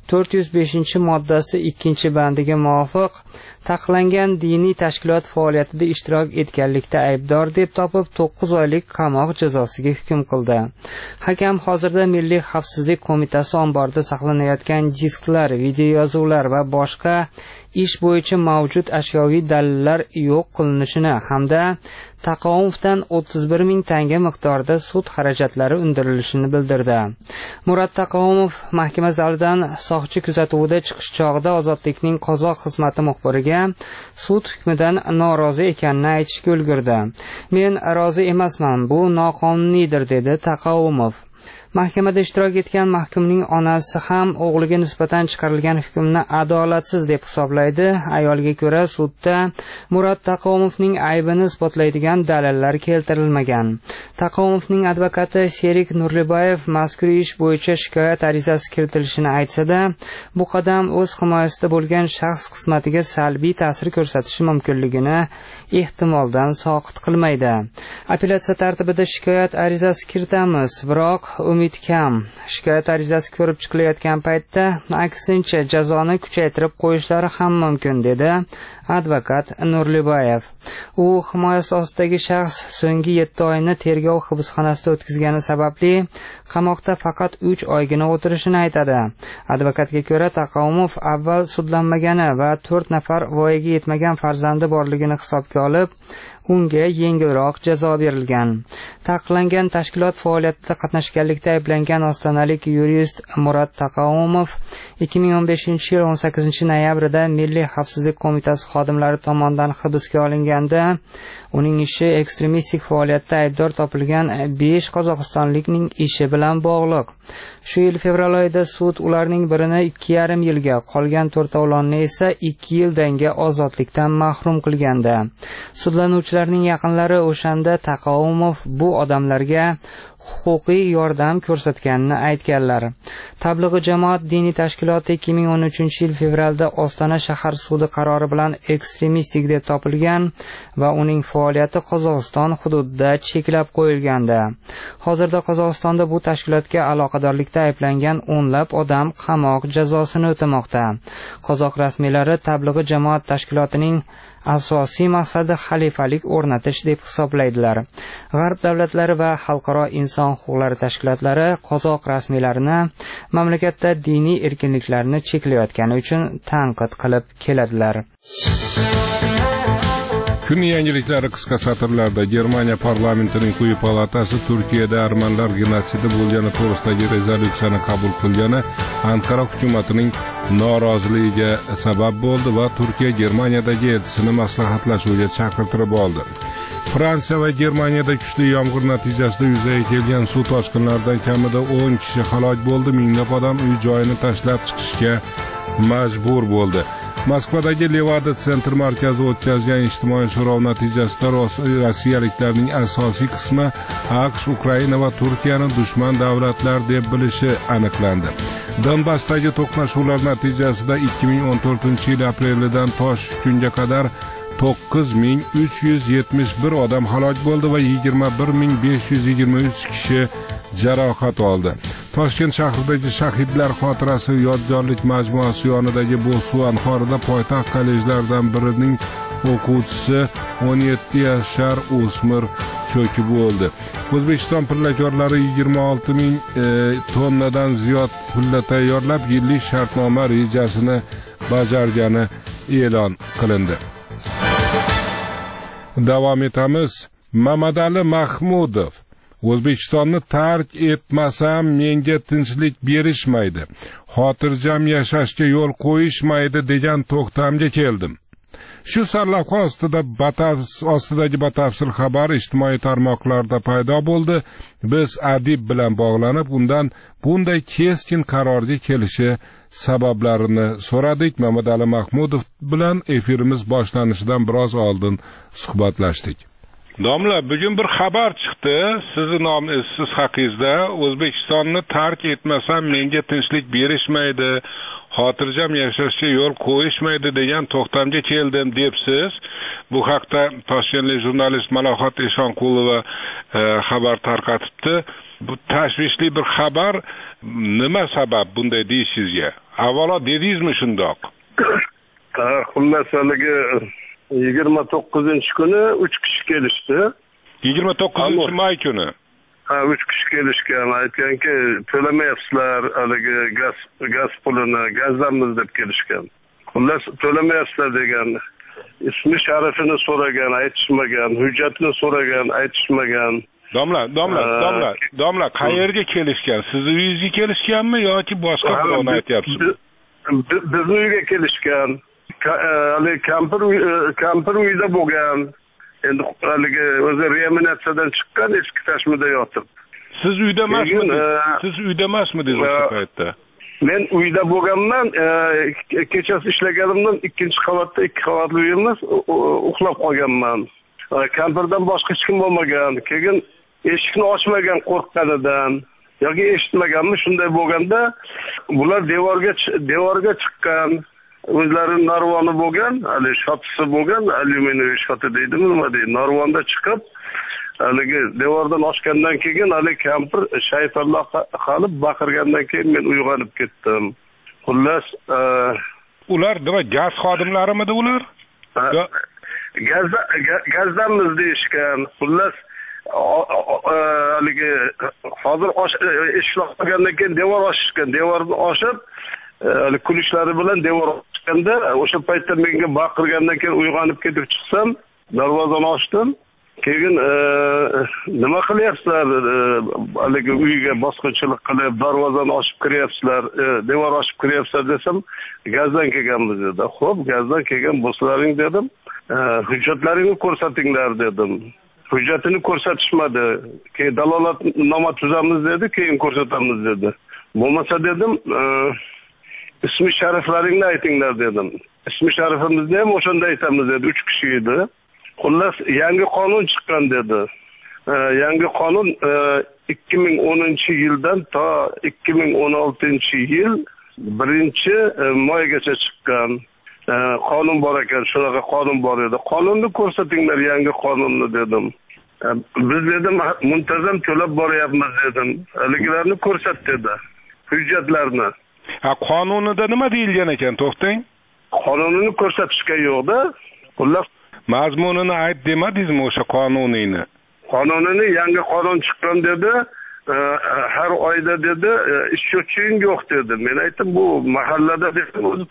405-moddasi 2-bandiga muvofiq taqiqlangan diniy tashkilot faoliyatida ishtirok etganlikda aybdor deb topib 9 oylik qamoq jazosiga hukm qildi. Hakam hozirda Milliy xavfsizlik qo'mitasi omborida saqlanayotgan disklar, videoyozuvlar va boshqa ish bo'yicha mavjud ashyoviy dalillar yo'q qilinishini hamda Taqaumovdan 31 ming tanga miqdorida sud xarajatlari undirilishini bildirdi. Murat Taqaumov mahkama zalidan soqchi kuzatuvida chiqish chog'ida Ozodlikning qozoq xizmati muxbiriga sud hukmidan norozi ekanini aytishga ulgurdi. Men rozi emasman, bu noqonuniydir, dedi Taqaumov. Mahkamada ishtirok etgan mahkumning onasi ham o'g'liga nisbatan chiqarilgan hukmni adolatsiz deb hisoblaydi. Ayolga ko'ra, sudda Murat Taqaumovning aybini isbotlaydigan dalillar keltirilmagan. Taqaumovning advokati Sherik Nurliboyev mazkur ish bo'yicha shikoyat arizasi kiritilishini aytsa-da, bu qadam o'z himoyasida bo'lgan shaxs qismatiga salbiy ta'sir ko'rsatishi mumkinligini ehtimoldan soqit qilmaydi. Apellyatsiya tartibida shikoyat arizasi kiritamiz, biroq umid kam. Shikoyat arizasi ko'rib chiqilayotgan paytda aksincha jazoni kuchaytirib qo'yishlari ham mumkin, dedi advokat Nurliboyev. U himoyasi ostidagi shaxs so'nggi 7 oyni tergov hibsxonasida o'tkazgani sababli qamoqda faqat 3 oygina o'tirishini aytadi. Advokatga ko'ra, Taqaumov avval sudlanmagani va 4 nafar voyaga yetmagan farzandi borligini hisobga olib, unga yengilroq jazo berilgan. Taqiqlangan tashkilot faoliyatida qatnashganlikda ayblangan ostonalik yurist Murat Taqaumov 2015-yil 18-noyabrida Milliy xavfsizlik qo'mitasi xodimlari tomonidan hibsga olinganda, uning ishi ekstremistik faoliyatda aybdor topilgan 5 qozog'istonlikning ishi bilan bog'liq. Shu yil fevral oyida sud ularning birini 2,5 yilga, qolgan 4 o'g'lonni esa 2 yildanga ozodlikdan mahrum qilgandi. Sudlanuvchi yo'lovchilarning yaqinlari o'shanda Taqoumov bu odamlarga huquqiy yordam ko'rsatganini aytganlar. Tablig'i jamoat diniy tashkiloti 2013-yil fevralda Ostona shahar sudi qarori bilan ekstremistik deb topilgan va uning faoliyati Qozog'iston hududida cheklab qo'yilgandi. Hozirda Qozog'istonda bu tashkilotga aloqadorlikda ayblangan o'nlab odam qamoq jazosini o'tamoqda. Qozoq rasmiylari tablig'i jamoat tashkilotining asosiy maqsadi xalifalik o'rnatish deb hisoblaydilar. G'arb davlatlari va xalqaro inson huquqlari tashkilotlari qozoq rasmiylarini mamlakatda diniy erkinliklarni cheklayotgani uchun tanqid qilib keladilar. Kun yangiliklari qisqa satrlarda. Germaniya parlamentining quyi palatasi Turkiyada armanlar genotsidi bo'lgani to'g'risidagi rezolyutsiyani qabul qilgani Anqara hukumatining noroziligiga sabab bo'ldi va Turkiya Germaniyadagi elchisini maslahatlashuvga chaqirtirib oldi. Fransiya va Germaniyada kuchli yomg'ir natijasida yuzaga kelgan suv toshqinlaridan kamida 10 kishi halok bo'ldi, minglab odam uy joyini tashlab chiqishga majbur bo'ldi. Moskvadagi Levada sentr markazi o'tkazgan ijtimoiy so'rov natijasida rossiyaliklarning asosiy qismi AQSh, Ukraina va Turkiyani dushman davlatlar deb bilishi aniqlandi. Donbassdagi to'qnashuvlar natijasida 2014-yil aprelidan tosh kunga qadar 9371 odam halok bo'ldi va 21523 kishi jarohat oldi. Toshkent shahridagi shahidlar xotirasi yodgorlik majmuasi yonidagi bu suv anhorida poytaxt kollejlaridan birining o'quvchisi 17 yashar o'smir cho'kib o'ldi. O'zbekiston pillakorlari 26,000 tonnadan ziyod pilla tayyorlab, yillik shartnoma rejasini bajargani e'lon qilindi. Davom etamiz. Mamadali Mahmudov: O'zbekistonni tark etmasam menga tinchlik berishmaydi, xotirjam yashashga yo'l qo'yishmaydi degan to'xtamga keldim. Shu sarlavha ostidagi batafsil xabar ijtimoiy tarmoqlarda paydo bo'ldi. Biz adib bilan bog'lanib, undan bunday keskin qarorga kelishi sabablarini so'radik. Mamadali Mahmudov bilan efirimiz boshlanishidan biroz oldin suhbatlashdik. Domla, bugun bir xabar chiqdi. Siz haqingizda O'zbekistonni tark etmasam menga tinchlik berishmaydi, xotirjam yashashga yo'l qo'yishmaydi degan to'xtamga keldim debsiz. Bu haqda toshkentlik jurnalist Malohat Eshonqulova xabar tarqatibdi. Bu tashvishli bir xabar. Nima sabab bunday deyishingizga? Avvalo dedingizmi shundoq? Xullas, 29-kuni 3 kishi kelishdi. 29-may kuni. 3 kishi kelishgan, aytganki, to'lamayapsizlar, haligi gaz pulini, gazdanmiz deb kelishgan. Xullas, to'lamayapsizlar degan. Ismi sharifini so'ragan, aytishmagan, hujjatini so'ragan, aytishmagan. Domla, qayerga kelishgan? Sizni uyingizga kelishganmi yoki boshqa birovni aytyapsizmi? Bizni uyga kelishgan. Kampir uyda bo'lgan. Endi haligi o'zi reanimatsiyadan chiqqan, eski tashmida yotib. Siz uyda emasmidingiz o'sha paytda? Men uyda bo'lganman, kechasi ishlaganimdan 2-qavatda 2 qavatli uyimiz, uxlab qolganman. Kampirdan boshqa hech kim bo'lmagan. Keyin eshikni ochmagan qo'rqqanidan yoki eshitmaganmi, shunday bo'lganda bular devorga chiqqan. O'zlarining narvoni bo'lgan, hali shotisi bo'lgan, alyuminiy shoti deydimi, nima deydi, narvonda chiqib, haligi devordan oshgandan keyin hali kampir shaytonlar qilib baqirgandan keyin men uyg'onib ketdim. Xullas, ular nima gaz xodimlarimidi ular? Gazdanmiz deyishgan. Xullas, haligi hozir eshik ochgandan keyin devor ochishgan, devorni ochib kulishlari bilan devor ochganda, o'sha paytda menga baqirgandan keyin uyg'onib ketib chiqsam, darvozani ochdim. Keyin nima qilyapsizlar? Haligi uyga bosqinchilik qilib, darvozani ochib kiryapsizlar, devor ochib kiryapsizlar desam, gazdan kelganmiz dedi. Xo'p, gazdan kelgan bo'lsalaring dedim. Hujjatlaringni ko'rsatinglar dedim. Hujjatini ko'rsatishmadi. Keyin dalolatnoma tuzamiz dedi, keyin ko'rsatamiz dedi. Bo'lmasa dedim, ismi shariflaringni aytinglar dedim. Ismi sharifimizni ham o'shanda aytamiz dedi. 3 kishi edi. xullas yangi qonun chiqqan dedi. Yangi qonun 2010-yildan to 2016-yil 1-moygacha chiqqan. Qonun bor ekan, shunaqa qonun bor edi. Qonunni ko'rsatinglar, yangi qonunni dedim. Biz dedim muntazam to'lab boryapmiz dedim. Haligilarni ko'rsat dedi. Hujjatlarni. Qonunida nima deyilgan ekan, to'xtang. Qonunini ko'rsatishga yo'q-da. Xullas mazmunini ayt demadingizmi o'sha qonunini? Qonunini yangi qonun chiqqan dedi. Har oyda dedi ish cho'ching yo'q dedi. Men aytdim bu mahallada dedim o'zi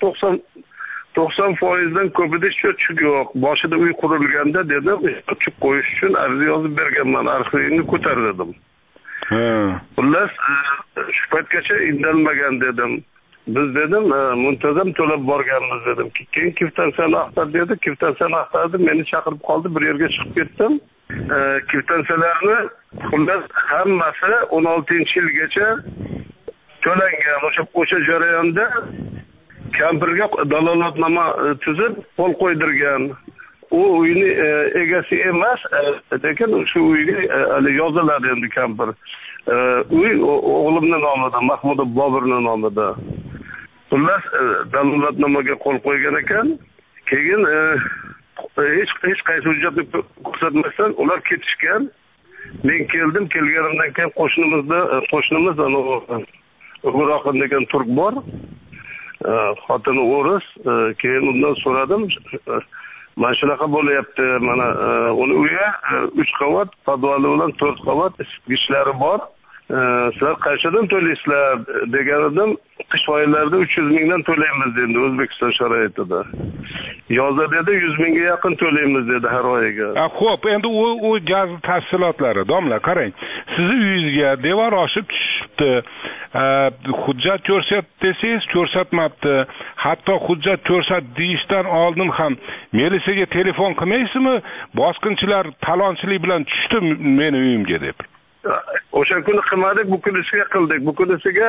90% ko'pida ish cho'chig yo'q. Boshida uy qurilganda dedim ish qo'yish uchun arz yozib berganman, arxivingni ko'tar dedim. Xullas shu paytgacha indalmagan dedim. Biz dedim muntazam to'lab borganmiz dedim. Keyin kvitantsiyani axtar dedi. Kvitantsiyani axtardi, meni chaqirib qoldi, bir yerga chiqib ketdim. Kvitansiyalarni xullas hammasi 16-yilgacha to'langan. O'sha jarayonda kampirga dalolatnoma tuzib qo'l qo'ydirgan. U uyni egasi emas, lekin shu uyga yoziladi endi kampir. Uy o'g'limning nomida, Mahmudov Boburning nomida. Xullas dalolatnomaga qo'l qo'ygan ekan. Keyin hech qaysi hujjatni ko'rsatmasdan ular ketishgan. Men keldim, kelganimdan keyin qo'shnimiz Ugroqin degan turk bor. Xotini o'ris. Keyin undan so'radim. Mana shunaqa bo'lyapti. Mana uni uyi 3 qavat, podvali bilan 4 qavat isitgichlari bor. Sizlar qanchadan to'laysizlar degandim. Qish oylarida 300 mingdan to'laymiz dedi O'zbekiston sharoitida. Yozda dedi 100 mingga yaqin to'laymiz dedi har oyiga. Xo'p, endi u gaz tafsilotlari, domla, qarang. Sizni uyingizga devor oshib tushibdi. Hujjat ko'rsat desangiz ko'rsatmabdi. Hatto hujjat ko'rsat deyishdan oldin ham militsiyaga telefon qilmaysizmi? Bosqinchilar talonchilik bilan tushdi meni uyimga deb. O'sha kuni qilmadik, bu kunisiga qildik. Bu kunisiga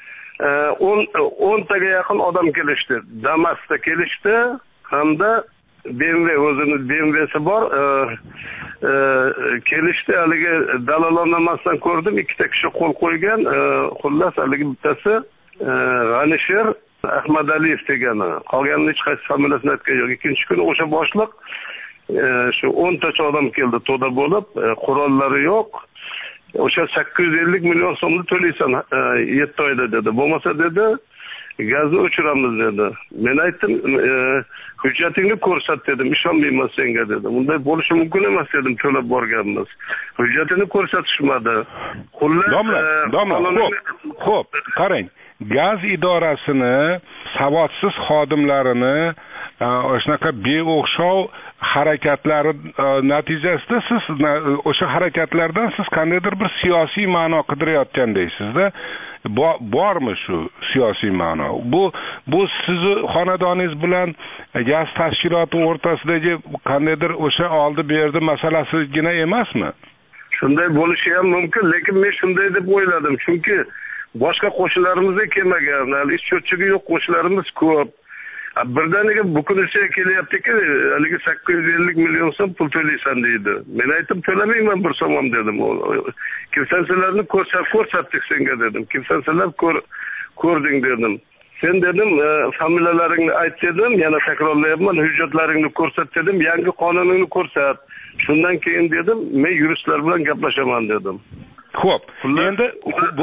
10 taga yaqin odam kelishdi. Damas'da kelishdi hamda BMW o'zining BMWsi bor. Kelishdi, haligi dalolatnomasidan ko'rdim, 2 ta kishi qo'l qo'ygan. Xullas haligi bittasi G'anishir Ahmadaliyev degani. Qolganini hech qaysi familiyasini aytgan yo'q. Ikkinchi kuni o'sha boshliq shu 10 ta odam keldi, to'da bo'lib, qurollari yo'q. O'sha 850 million so'mni to'laysan 7 oyda dedi. Bo'lmasa dedi, gazni o'chiramiz dedi. Men aytdim, hujjatingni ko'rsat dedim. Ishonmayman senga dedim. Bunday bo'lishi mumkin emas dedim, to'lab borganmiz. Hujjatini ko'rsatishmadi. Xullas, xo'p, qarang. Gaz idorasini savodsiz xodimlarini o'shanaqa beo'xshov harakatlari natijasida siz o'sha harakatlardan siz qandaydir bir siyosiy ma'no qidirayotgandaysiz-da. Bormi shu siyosiy ma'no? Bu sizni xonadoningiz bilan gaz tashkiloti o'rtasidagi qandaydir o'sha oldi berdi masalasigina emasmi? Shunday bo'lishi ham mumkin, lekin men shunday deb o'yladim. Chunki boshqa qo'shnilarimizga kelmagan, ish cho'chigi yo'q qo'shnilarimiz ko'p. Birdaniga bu kunisiga kelyapti-ki, haligi 850 million so'm pul to'laysan deydi. Men aytdim, to'lamayman bir so'm ham dedim. Kvitansiyalarni ko'rsatdik senga dedim. Kvitansiyalar ko'rding dedim. Sen dedim, familiyalaringni ayt dedim, yana takrorlayapman, hujjatlaringni ko'rsat dedim, yangi qonuningni ko'rsat. Shundan keyin dedim, men yuristlar bilan gaplashaman dedim. Xo'p, endi bu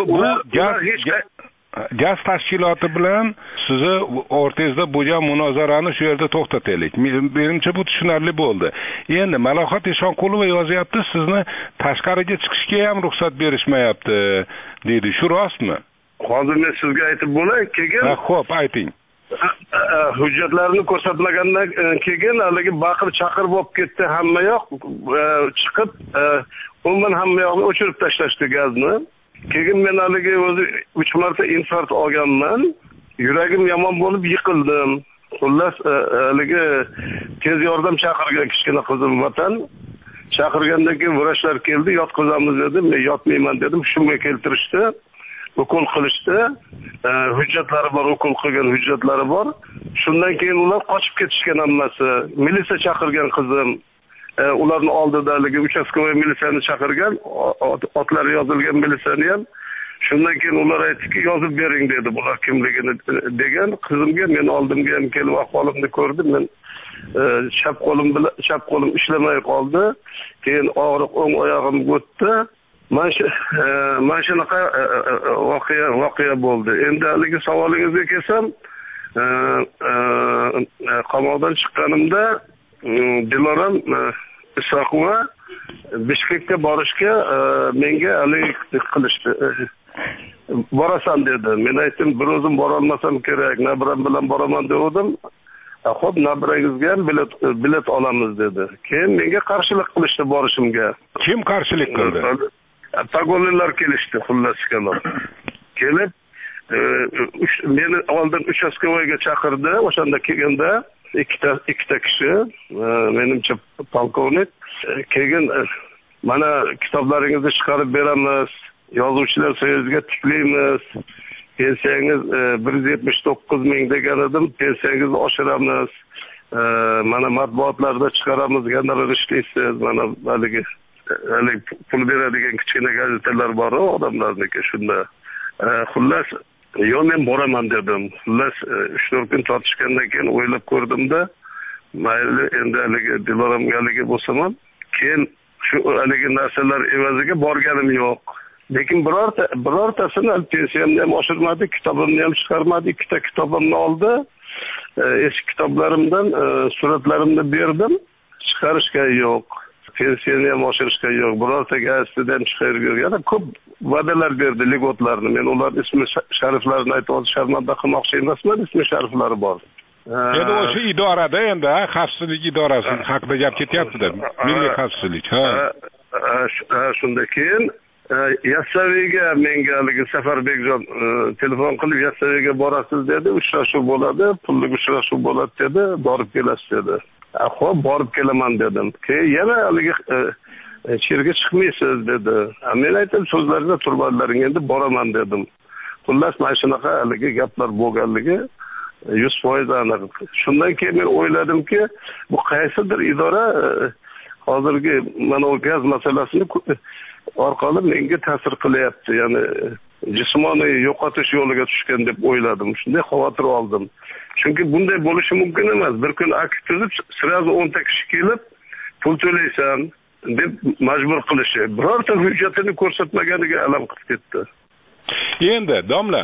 gaz tashkiloti bilan sizni o'rtangizda bo'lgan munozarani shu yerda to'xtataylik. Menimcha bu tushunarli bo'ldi. Endi Malohat Eshonqulova yozyapti, sizni tashqariga chiqishga ham ruxsat berishmayapti deydi. Shu rostmi? Hozir men sizga aytib bo'lay, keyin. Xo'p, ayting. Hujjatlarini ko'rsatmagandan keyin haligi baqir chaqir bo'lib ketdi, hamma yoq chiqib, umuman hamma yoqni o'chirib tashlashdi gazni. Keyin men haligi o'zi 3 marta infarkt olganman. Yuragim yomon bo'lib yiqildim. Xullas haligi tez yordam chaqirgan kichkina qizim Vatan. Chaqirgandan keyin vrachlar keldi, yotqizamiz dedim. Men yotmayman dedim. Shunga keltirishdi. Ukol qilishdi. Hujjatlari bor, ukol qilgan hujjatlari bor. Shundan keyin ular qochib ketishgan hammasi. Militsiya chaqirgan qizim. ularni oldida haligi uchastkovoy militsiyani chaqirgan, otlari yozilgan militsiyani ham. Shundan keyin ular aytdiki, yozib bering dedi, bular kimligini degan. Qizimga men oldimga ham kelib ahvolimni ko'rdim. Men chap qo'lim ishlamay qoldi. Keyin og'riq o'ng oyog'im o'tdi. Mana shunaqa voqea bo'ldi. Endi haligi savolingizga kelsam, qamoqdan chiqqanimda Diloram Isoqova Bishkekka borishga menga haligi qilishdi. Borasan dedi. Men aytdim, bir o'zim bora olmasam kerak, nabiram bilan boraman dedim. Xo'p, nabirangizga ham bilet olamiz dedi. Keyin menga qarshilik qilishdi borishimga. Kim qarshilik qildi? Pogollar kelishdi, xullas kalom. Kelib meni oldin uchastkovoyga chaqirdi. O'shanda kelganda ikkita kishi, menimcha polkovnik, keyin mana kitoblaringizni chiqarib beramiz, yozuvchilar so'ziga tiklaymiz, pensiyangiz 179 ming degan edim, pensiyangizni oshiramiz, mana matbuotlarda chiqaramiz, gonorar ishlaysiz, mana haligi pul beradigan kichkina gazetalar bor odamlarniki, shunda. Xullas, yo men boraman dedim. Xullas 3-4 kun tortishgandan keyin o'ylab ko'rdimda, mayli endi haligi Diloramgaligi bo'lsam ham, keyin shu haligi narsalar evaziga borganim yo'q. Lekin birortasini pensiyamni ham oshirmadi, kitobimni ham chiqarmadi, ikkita kitobimni oldi. Eski kitoblarimdan suratlarimni berdim, chiqarishga yo'q. Pensiyani ham oshirishga yo'q. Birorta gazetada ham chiqarib yana ko'p va'dalar berdi, ligotlarni. Men ular ismi shariflarini aytib sharmanda qilmoqchi emasman, ismi shariflari bor. Endi o'sha idorada endi xavfsizlik idorasi haqida gap ketyapti-da. Milliy xavfsizlik. Shundan keyin Yassaviga menga haligi Safarbekjon telefon qilib Yassaviga borasiz dedi, uchrashuv bo'ladi, pullik uchrashuv bo'ladi dedi, borib kelasiz dedi. Xo'p, borib kelaman dedim. Keyin yana haligi cherga chiqmaysiz dedi. Men aytdim, so'zlaringizda turbanlaring, endi boraman dedim. Xullas, mana shunaqa haligi gaplar bo'lganligi 100% aniq. Shundan keyin men o'yladimki, bu qaysidir idora hozirgi mana o gaz masalasini orqali menga ta'sir qilyapti. Ya'ni jismoniy yo'qotish yo'liga tushgan deb o'yladim. Shunday xavotir oldim. Chunki bunday bo'lishi mumkin emas. Bir kun akt tuzib, sirazi 10 ta kishi kelib, pul to'laysan deb majbur qilishi. Birorta hujjatini ko'rsatmaganiga alam qilib ketdi. Endi domla,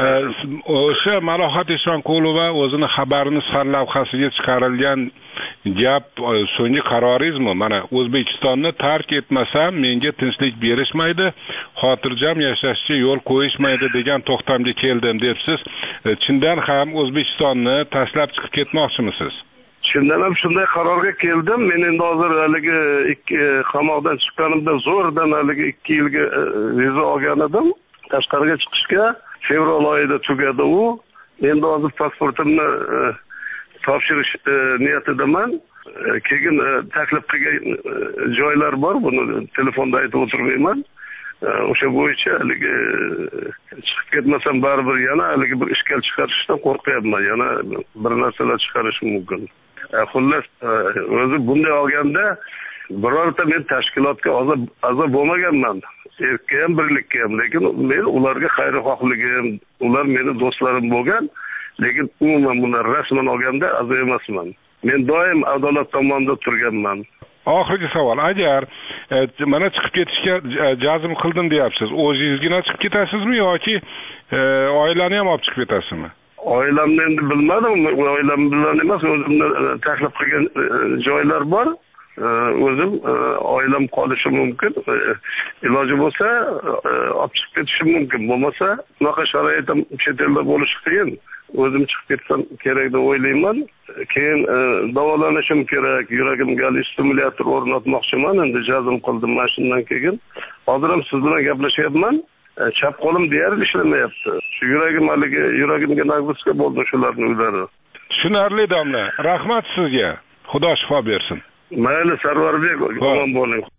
o'sha Malohat Eshonqulova o'zini xabarini sarlavhasiga chiqarilgan gap so'nggi qarorizmi? Mana O'zbekistonni tark etmasam menga tinchlik berishmaydi, xotirjam yashashga yo'l qo'yishmaydi degan to'xtamga keldim debsiz. Chindan ham O'zbekistonni tashlab chiqib ketmoqchimisiz? Shundan ham shunday qarorga keldim. Men endi hozir haligi qamoqdan chiqqanimda zo'rdan haligi 2 yilga viza olgan edim. Tashqariga chiqishga fevral oyida tugadi u. Endi hozir pasportimni topshirish niyatidaman. Keyin taklif qilgan joylar bor, buni telefonda aytib o'tirmayman. O'sha bo'yicha haligi chiqib ketmasam baribir yana haligi bir ishkal chiqarishdan qo'rqyapman. Yana bir narsalar chiqarish mumkin. Xullas, o'zi bunday olganda birorta men tashkilotga a'zo bo'lmaganman. Erkka ham, birlikka ham, lekin men ularga xayrixohligim, ular meni do'stlarim bo'lgan, lekin umuman buni rasman olganda a'zo emasman. Men doim adolat tomonida turganman. Oxirgi savol, agar mana chiqib ketishga jazm qildim deyapsiz, o'zingizgina chiqib ketasizmi yoki oilani ham olib chiqib ketasizmi? Oilamni endi bilmadim, oilam bilan emas, o'zimni taklif qilgan joylar bor. O'zim oilam qolishi mumkin. Iloji bo'lsa olib chiqib ketishim mumkin. Bo'lmasa, bunaqa sharoitim chet elda bo'lishi qiyin. O'zim chiqib ketsam kerak deb o'ylayman. Keyin davolanishim kerak. Yuragimga stimulyator o'rnatmoqchiman. Endi jazm qildim mana shundan keyin. Hozir ham siz bilan gaplashyapman. Chap qo'lim deyarli ishlamayapti. Shu yuragimga nag'izga bo'ldi shularning uylari. Tushunarli domla. Rahmat sizga. Xudo shifo bersin. Mayli Sarvarbek, omon bo'ling.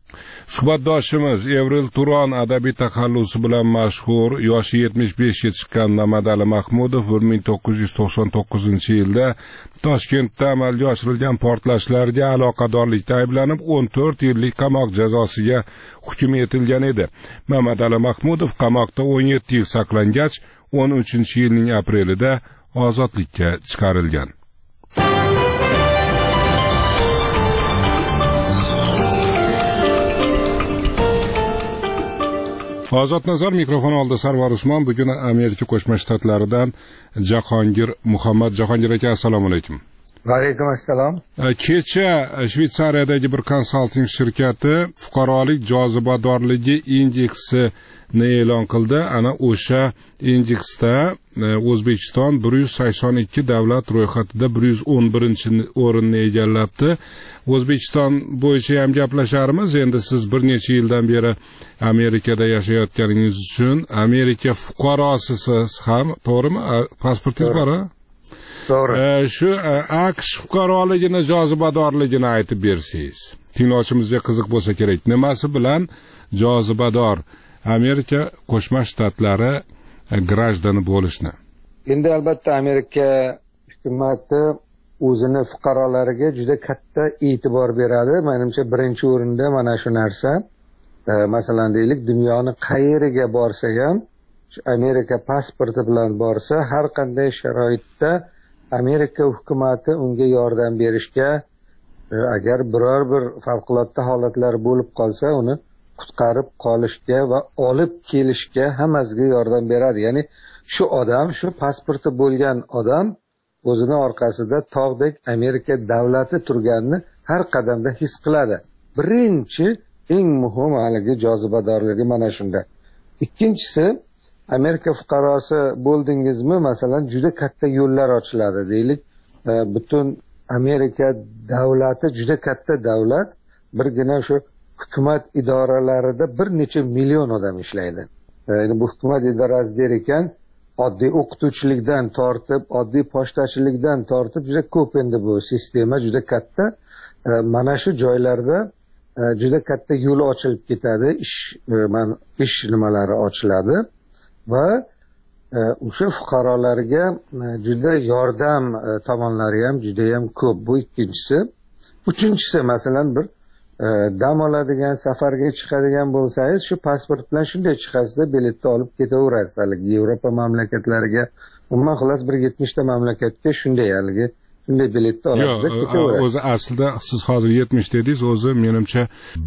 Suhbatdoshimiz Evril Turon adabiy taxallusi bilan mashhur, yoshi 75ga chiqqan Mamadali Mahmudov 1999-yilda Toshkentda amalga oshirilgan portlashlarga aloqadorlikda ayblanib 14 yillik qamoq jazosiga hukm etilgan edi. Mamadali Mahmudov qamoqda 17 yil saqlangach, 13-yilning aprelida ozodlikka chiqarilgan. Ozod Nazar mikrofon oldi. Sarvar Usmon. Bugun Amerika Qo'shma Shtatlaridan Jahongir Muhammad. Jahongir aka, assalomu alaykum. Va alaykum assalom. Kecha Shvetsariyadagi bir konsalting shirkati fuqarolik jozibadorligi indeksini e'lon qildi. Ana o'sha indeksda O'zbekiston 182 davlat ro'yxatida 111-o'rinni egallabdi. O'zbekiston bo'yicha ham gaplasharmiz. Endi siz bir necha yildan beri Amerikada yashayotganingiz uchun Amerika fuqarosisiz ham, to'g'rimi? Pasportingiz bor-a? To'g'ri. Shu AQSh fuqaroligini jozibadorligini aytib bersangiz, tinglovchimizga qiziq bo'lsa kerak. Nimasi bilan jozibador Amerika Qo'shma Shtatlari grajdani bo'lishni? Endi albatta Amerika hukumati o'zini fuqarolariga juda katta e'tibor beradi. Menimcha birinchi o'rinda mana shu narsa. Masalan deylik, dunyoni qayeriga borsa ham, Amerika pasporti bilan borsa, har qanday sharoitda Amerika hukumati unga yordam berishga, agar biror bir favqulodda holatlar bo'lib qolsa, uni qutqarib qolishga va olib kelishga hammasiga yordam beradi. Ya'ni shu odam, shu pasporti bo'lgan odam o'zini orqasida tog'dek Amerika davlati turganini har qadamda his qiladi. Birinchi, eng muhim haligi jozibadorligi mana shunda. Ikkinchisi, Amerika fuqarosi bo'ldingizmi, masalan, juda katta yo'llar ochiladi. Deylik, butun Amerika davlati juda katta davlat, birgina shu hukumat idoralarida bir necha million odam ishlaydi. Ya'ni bu hukumat idorasi der ekan, oddiy o'qituvchilikdan tortib, oddiy pochtachilikdan tortib juda ko'p endi bu sistema juda katta. Mana shu joylarda juda katta yo'l ochilib ketadi, ish nimalari ochiladi va o'sha fuqarolarga juda yordam tomonlari ham juda ham ko'p. Bu ikkinchisi. Uchinchisi, masalan, bir dam oladigan, safarga chiqadigan bo'lsangiz, shu pasport bilan shunday chiqasizda, biletni olib ketaverasiz. Haligi Yevropa mamlakatlariga, umuman xolos bir 70 ta mamlakatga shunday biletni olasizda, ketaverasiz. O'zi aslida siz hozir 70 dedingiz, o'zi menimcha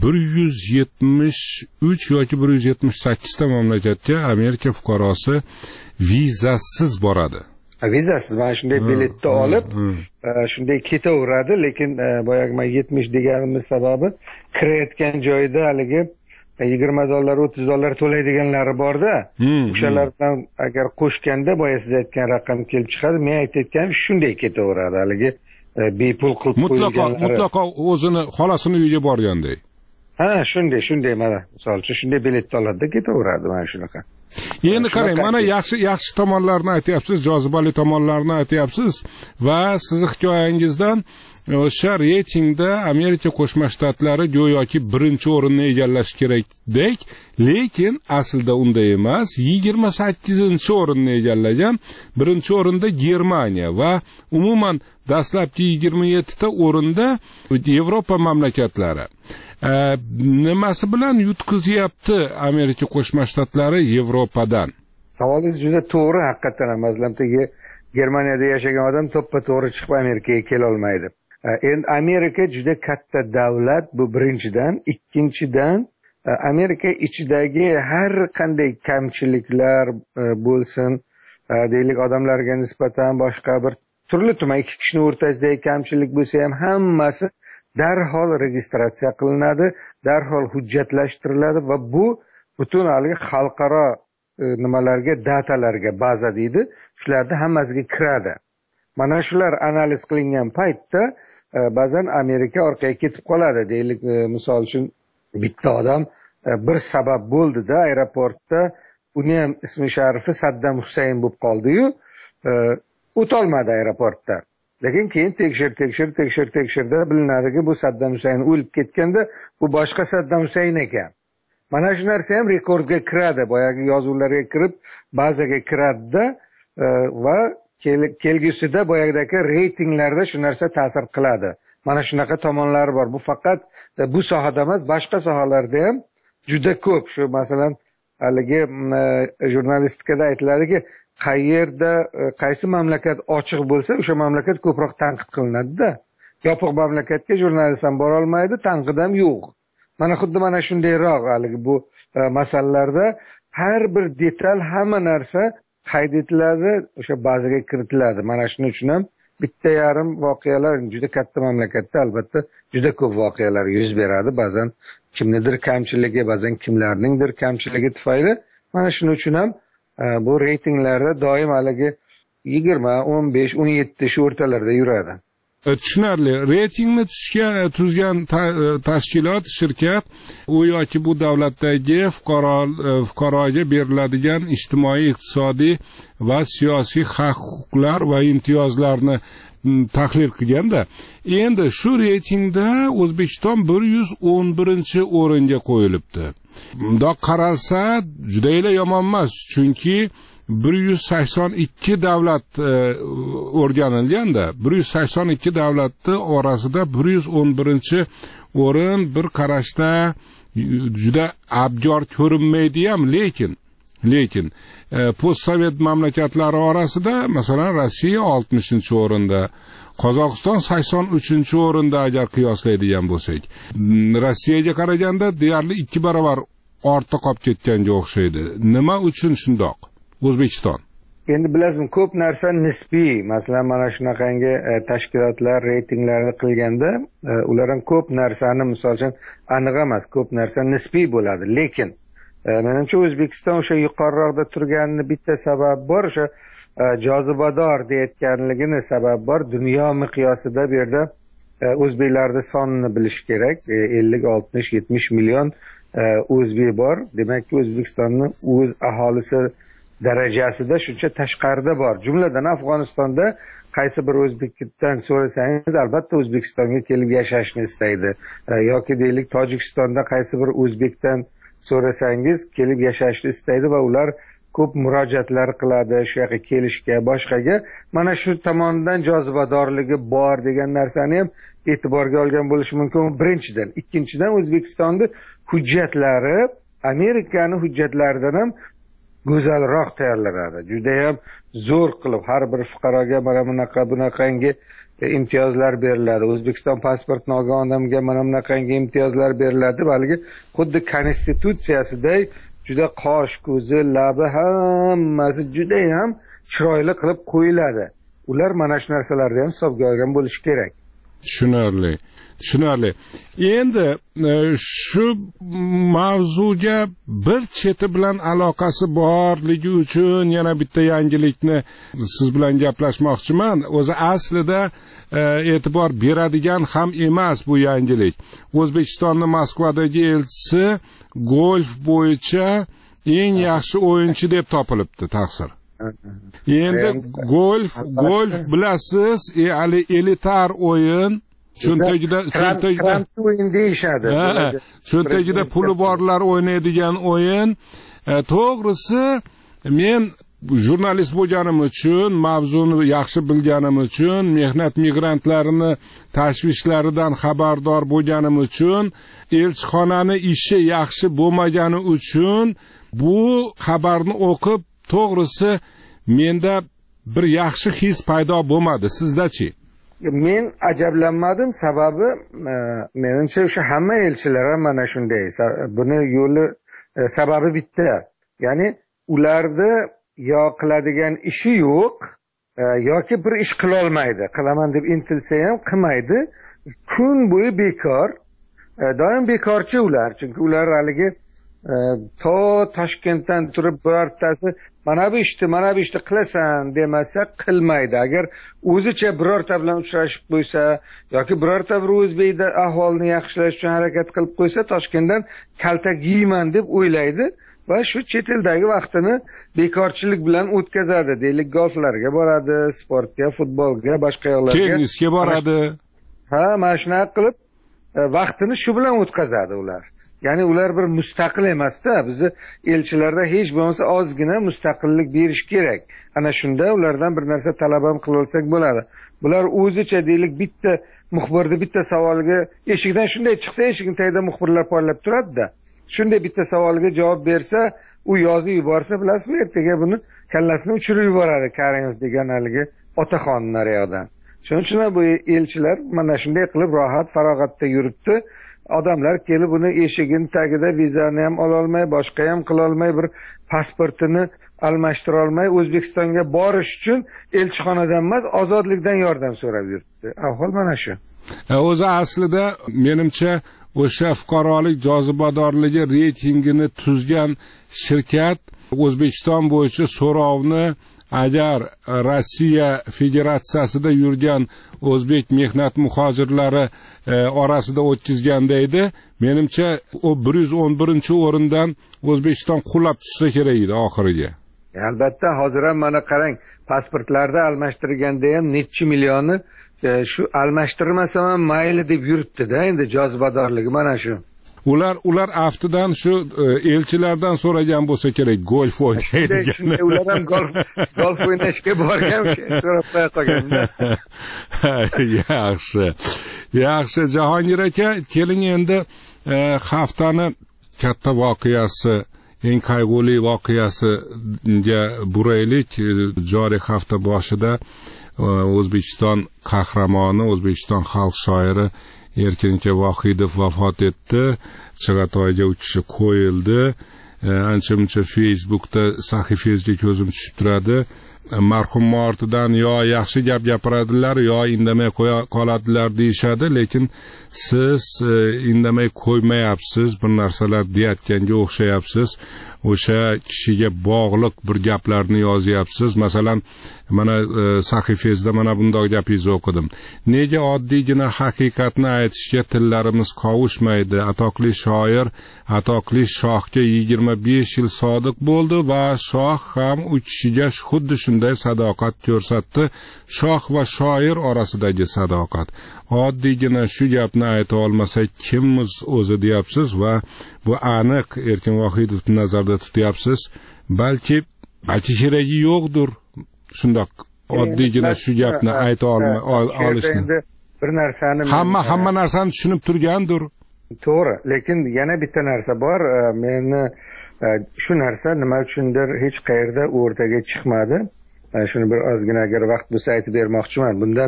173 yoki 178 ta mamlakatga Amerika fuqarosi vizasiz boradi. Vizasiz mana shunday biletni olib, shunday ketaveradi, lekin boyagi men 70 deganimiz sababi kirayotgan joyda haligi $20, $30 to'laydiganlari borda, o'shalar bilan agar qo'shganda boya siz aytgan raqam kelib chiqadi. Men aytayotganim shunday ketaveradi, haligi bepul qilib qo'yilganlar. Mutlaqo o'zini xolasini uyiga borgandek. Ha, shunday mana misol uchun shunday biletni oladi, ketaveradi mana shunaqa. Endi qarang, mana yaxshi tomonlarni aytyapsiz, jozibali tomonlarni aytyapsiz va siz hikoyangizdan o'sha reytingda Amerika Qo'shma Shtatlari go'yoki birinchi o'rinni egallash kerakdek, lekin aslida unday emas. 28-o'rinni egallagan. Birinchi o'rinda Germaniya va umuman dastlabki 27 ta o'rinda Yevropa mamlakatlari. Nimasi bilan yutqizyapti Amerika Qo'shma Shtatlari Yevropadan? Savolingiz juda to'g'ri, haqiqatan ham. Masalan, Germaniyada yashagan odam to'ppa-to'g'ri chiqib Amerikaga kela olmaydi. Endi Amerika juda katta davlat, bu birinchidan. Ikkinchidan, Amerika ichidagi har qanday kamchiliklar bo'lsin, deylik odamlarga nisbatan boshqa bir turli-tuman ikki kishining o'rtasidagi kamchilik bo'lsa ham hammasi darhol registratsiya qilinadi, darhol hujjatlashtiriladi va bu butun haligi xalqaro nimalarga, datalarga, baza deydi, shularda hammasiga kiradi. Mana shular analiz qilingan paytda ba'zan Amerika orqaga ketib qoladi. Deylik, misol uchun bitta odam bir sabab bo'ldi-da aeroportda, uni ham ismi sharifi Saddam Husayn bo'lib qoldi-yu, o'tolmadi aeroportda. lekin keyin tekshirda bilinadiki bu Saddam Husayn o'lib ketganda bu boshqa Saddam Husayn ekan. Mana shu narsa ham rekordga kiradi, boyagi yozuvlarga kirib bazaga kiradida va kelgusida boyagidagi reytinglarda shu narsa ta'sir qiladi. Mana shunaqa tomonlari bor. Bu faqat bu sohada emas, boshqa sohalarda ham juda ko'p. Shu masalan haligi jurnalistikada aytiladiki, qayerda qaysi mamlakat ochiq bo'lsa, o'sha mamlakat ko'proq tanqid qilinadi-da. Yopiq mamlakatga jurnalist ham bora olmaydi, tanqid ham yo'q. Mana xuddi mana shundayroq haligi bu masalalarda har bir detal, hamma narsa qayd etiladi, o'sha bazaga kiritiladi. Mana shuning uchun ham bitta yarim voqealar juda katta mamlakatda albatta juda ko'p voqealar yuz beradi. Ba'zan kimnidir kamchiligi, ba'zan kimlarningdir kamchiligi tufayli. Mana shuning uchun ham bu reytinglarda doim haligi 20, 15, 17 shu o'rtalarda yuradi. Tushunarli. Reytingni tuzgan tashkilot, shirkat u yoki bu davlatdagi fuqaroga beriladigan ijtimoiy, iqtisodiy va siyosiy haq-huquqlar va imtiyozlarni tahlil qilganda, endi shu reytingda O'zbekiston 111-o'ringa qo'yilibdi. Bundoq qaralsa, juda yomon emas, chunki 182 davlat o'rganilganda, 182 davlatning orasida 111-o'rin bir qarashda juda abgor ko'rinmaydi ham, lekin postsovet mamlakatlari orasida masalan Rossiya 60-o'rinda, Qozog'iston 83-o'rinda agar qiyoslaydigan bo'lsak, Rossiyaga qaraganda deyarli 2 barobar ortda qolib ketganga o'xshaydi. Nima uchun shundoq? O'zbekiston. Endi bilasizmi, ko'p narsa nisbiy. Masalan, mana shunaqangi tashkilotlar reytinglarni qilganda, ular ham ko'p narsani, misol uchun, aniq emas, ko'p narsa nisbiy bo'ladi. Lekin menimcha O'zbekiston o'sha yuqoriroqda turganini bitta sabab bor, o'sha jozibador deyotganligini sabab bor. Dunyo miqyosida bu yerda o'zbeklarning sonini bilish kerak. 50, 60, 70 million o'zbek bor. Demak, O'zbekistonning o'z aholisi darajasida shuncha tashqarida bor. Jumladan Afg'onistonda qaysi bir o'zbekdan so'rasangiz, albatta O'zbekistonga kelib yashashni istaydi. Yoki deylik Tojikistonda qaysi bir o'zbekdan so'rasangiz kelib yashashni istaydi va ular ko'p murojaatlar qiladi shu yoqqa kelishga, boshqaga. Mana shu tomonidan jozibadorligi bor degan narsani ham e'tiborga olgan bo'lish mumkin. Birinchidan, ikkinchidan O'zbekistonning hujjatlari Amerikaning hujjatlaridan ham go'zalroq tayyorlanadi. Juda ham zo'r qilib har bir fuqaroga mana bunaqangi imtiyozlar beriladi. O'zbekiston pasportini olgan odamga mana bunaqangi imtiyozlar beriladi. Balki xuddi konstitutsiyasiday juda qosh, ko'zi, labi hammasi juda ham chiroyli qilib qo'yiladi. Ular mana shu narsalarni ham hisobga olgan bo'lishi kerak. Tushunarli. Endi shu mavzuga bir cheti bilan aloqasi borligi uchun yana bitta yangilikni siz bilan gaplashmoqchiman. O'zi aslida e'tibor beradigan ham emas bu yangilik. O'zbekistonning Moskvadagi elchisi golf bo'yicha eng yaxshi o'yinchi deb topilibdi, taqsir. Endi golf bilasiz, elitar o'yin. Cho'ntagida puli borlar o'ynaydigan o'yin. To'g'risi, men jurnalist bo'lganim uchun, mavzuni yaxshi bilganim uchun, mehnat migrantlarini tashvishlaridan xabardor bo'lganim uchun, elchixonaning ishi yaxshi bo'lmagani uchun bu xabarni o'qib, to'g'risi menda bir yaxshi his paydo bo'lmadi. Sizdachi? Men ajablanmadim, sababi menimcha o'sha hamma elchilar ham mana shunday. Buni yo'li sababi bitta. Ya'ni ularda yo qiladigan ishi yo'q, yoki bir ish qila olmaydi. Qilaman deb intilsa ham qilmaydi. Kun bo'yi bekor. Doim bekorchi ular, chunki ular haligi to Toshkentdan turib birortasi mana bu ishni qilasan demasa qilmaydi. Agar o'zicha birorta bilan uchrashib qo'ysa yoki birorta bir o'zbekda ahvolni yaxshilash uchun harakat qilib qo'ysa, Toshkentdan kaltak yeyman deb o'ylaydi va shu chet eldagi vaqtini bekorchilik bilan o'tkazadi. Deylik, golflarga boradi, sportga, futbolga, boshqa yo'llarga, tennisga boradi. Ha, mana shunaqa qilib vaqtini shu bilan o'tkazadi ular. Ya'ni ular bir mustaqil emasda, bizni elchilarda hech bo'lmasa ozgina mustaqillik berish kerak. Ana shunda ulardan bir narsa talab ham qilib olsak bo'ladi. Bular o'zicha deylik bitta muxbirni bitta savoliga eshikdan shunday chiqsa, eshikning tagida muxbirlar poylab turadi-da. Shunday bitta savoliga javob bersa, u yozib yuborsa, bilasizmi, ertaga buni kallasini uchirib yuboradi Karimov degan haligi otaxonlar yoqdan. Shuning uchun bu elchilar mana shunday qilib rohat, farog'atda yuribdi. Odamlar kelib uni eshigini tagida vizani ham ola olmay, boshqa ham qila olmay, bir pasportini almashtira olmay, O'zbekistonga borish uchun elchixonadan emas, ozodlikdan yordam so'rab yuribdi. Ahvol mana shu. O'zi aslida menimcha o'sha fuqarolik jozibadorligi reytingini tuzgan shirkat O'zbekiston bo'yicha so'rovni agar Rossiya Federatsiyasida yurgan o'zbek mehnat muhojirlari orasida o'tkazganda edi, menimcha o 111-o'rindan O'zbekiston qulab tushsa kerak edi oxiriga. Albatta, hozir ham mana qarang, pasportlarda almashtirganda ham necha millionni shu almashtirmasam ham mayli deb yuribdi-da, endi jozibadorligi mana shu. Ular aftidan shu elchilardan so'ragan bo'lsa kerak, golf o'ynaydigan. Shunday ular ham golf o'ynashga borgan, so'rab qo'ya qolganda. Yaxshi, Jahongir aka, keling endi haftani katta voqeasi, eng qayg'uli voqeasiga buraylik. Joriy hafta boshida O'zbekiston qahramoni, O'zbekiston xalq shoiri Erkin aka Vohidov vafot etdi. Chig'atoyga uchishi qo'yildi. Ancha-muncha Facebookda sahifangizga ko'zim tushib turadi. Marhum ortidan yo yaxshi gap gapiradilar, yo indamay qo'ya qoladilar deyshadi, lekin siz indamay qo'ymayapsiz, bir narsalar deyotganga o'xshayapsiz. O'sha kishiga bog'liq bir gaplarni yozyapsiz. Masalan, mana sahifangizda mana bunday gapingizni o'qidim. Nega oddiygina haqiqatni aytishga tillarimiz qovushmaydi? Atoqli shoir atoqli shohga 25 yil sodiq bo'ldi va shoh ham u kishiga xuddi shunday sadoqat ko'rsatdi. Shoh va shoir orasidagi sadoqat. Oddiygina shu gapni ayta olmasak kimmiz o'zi deyapsiz va bu aniq Erkin Vohidovni nazarda tutyapsiz. Balki keragi yo'qdir. Shundoq oddiygina shu gapni ayta olishni. Bir narsani hamma narsani tushunib turgandir. To'g'ri, lekin yana bitta narsa bor. Meni shu narsa nima uchundir hech qayerda o'rtaga chiqmadi. Shuni bir ozgina agar vaqt bo'lsa aytib bermoqchiman. Bundan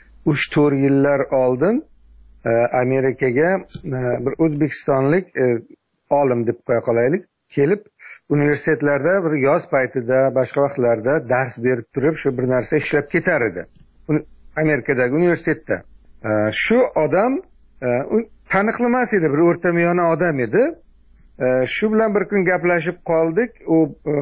3-4 yillar oldin Amerikaga bir o'zbekistonlik olim deb qo'ya qolaylik, kelib universitetlarda bir yoz paytida, boshqa vaqtlarda dars berib turib, shu bir narsa ishlab ketar edi. Amerikadagi universitetda. Shu odam taniqli emas edi, bir o'rtamiyona odam edi. Shu bilan bir kun gaplashib qoldik. U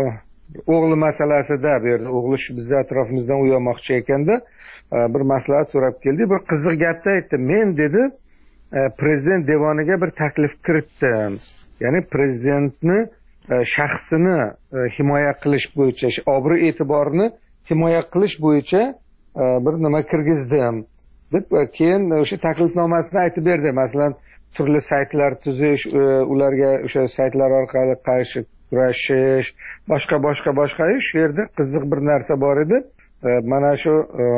o'g'li masalasida, bu yerda o'g'li shu bizning atrofimizdan uyoqmoqchi ekanda, bir maslahat so'rab keldi. Bir qiziq gapni aytdi. Men dedi, prezident devoniga bir taklif kiritdim. Ya'ni prezidentni shaxsini himoya qilish bo'yicha, obro' e'tiborini himoya qilish bo'yicha bir nima kirgizdim deb, keyin o'sha taklifnomasini aytib berdi. Masalan, turli saytlar tuzish, ularga o'sha saytlar orqali qarshi kurashish, boshqa shu yerda qiziq bir narsa bor edi. Mana shu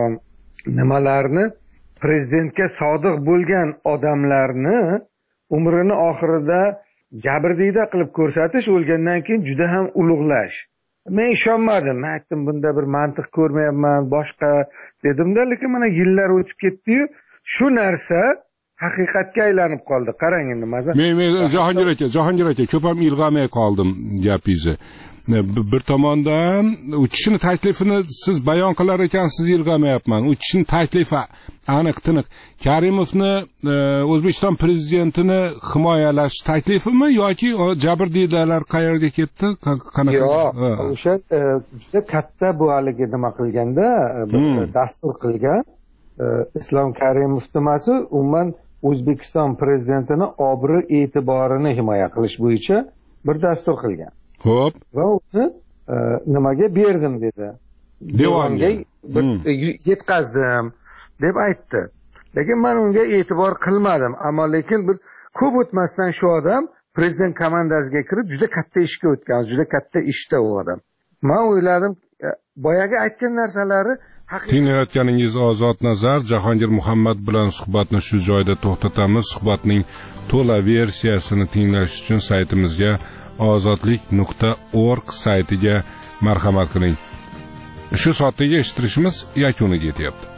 nimalarni prezidentga sodiq bo'lgan odamlarni umrini oxirida jabrdiyda qilib ko'rsatish, o'lgandan keyin juda ham ulug'lash. Men ishonmadim. Men aytdim, bunda bir mantiq ko'rmayapman, boshqa dedimda, lekin mana yillar o'tib ketdi-yu, shu narsa haqiqatga aylanib qoldi. Qarang endi, maza. Men Jahongir aka, ko'p ham ilg'amay qoldim gapingizni. bir tomondan u kishini taklifini siz bayon qilar ekansiz, ilg'amayapman. U kishini taklifi aniq tiniq Karimovni O'zbekiston prezidentini himoyalash taklifimi yoki jabrdiydalar qayerga ketdi? Yo'q, o'sha juda katta bu haligi nima qilganda, dastur qilgan Islom Karimov nimasi umuman O'zbekiston prezidentini obro' e'tiborini himoya qilish bo'yicha bir dastur qilgan. Xo'p. Va uni nimaga berdim dedi. Devonga yetkazdim deb aytdi. Lekin men unga e'tibor qilmadim, ammo lekin bir ko'p o'tmasdan shu odam prezident komandasiga kirib juda katta ishga o'tgan, juda katta ishda u odam. Men o'yladim, boyagi aytgan narsalari tinglayotganingiz Ozod Nazar. Jahongir Muhammad bilan suhbatni shu joyda to'xtatamiz. Suhbatning to'la versiyasini tinglash uchun saytimizga ozodlik.org saytiga marhamat qiling. Shu soatdagi eshittirishimiz yakuniga yetyapti.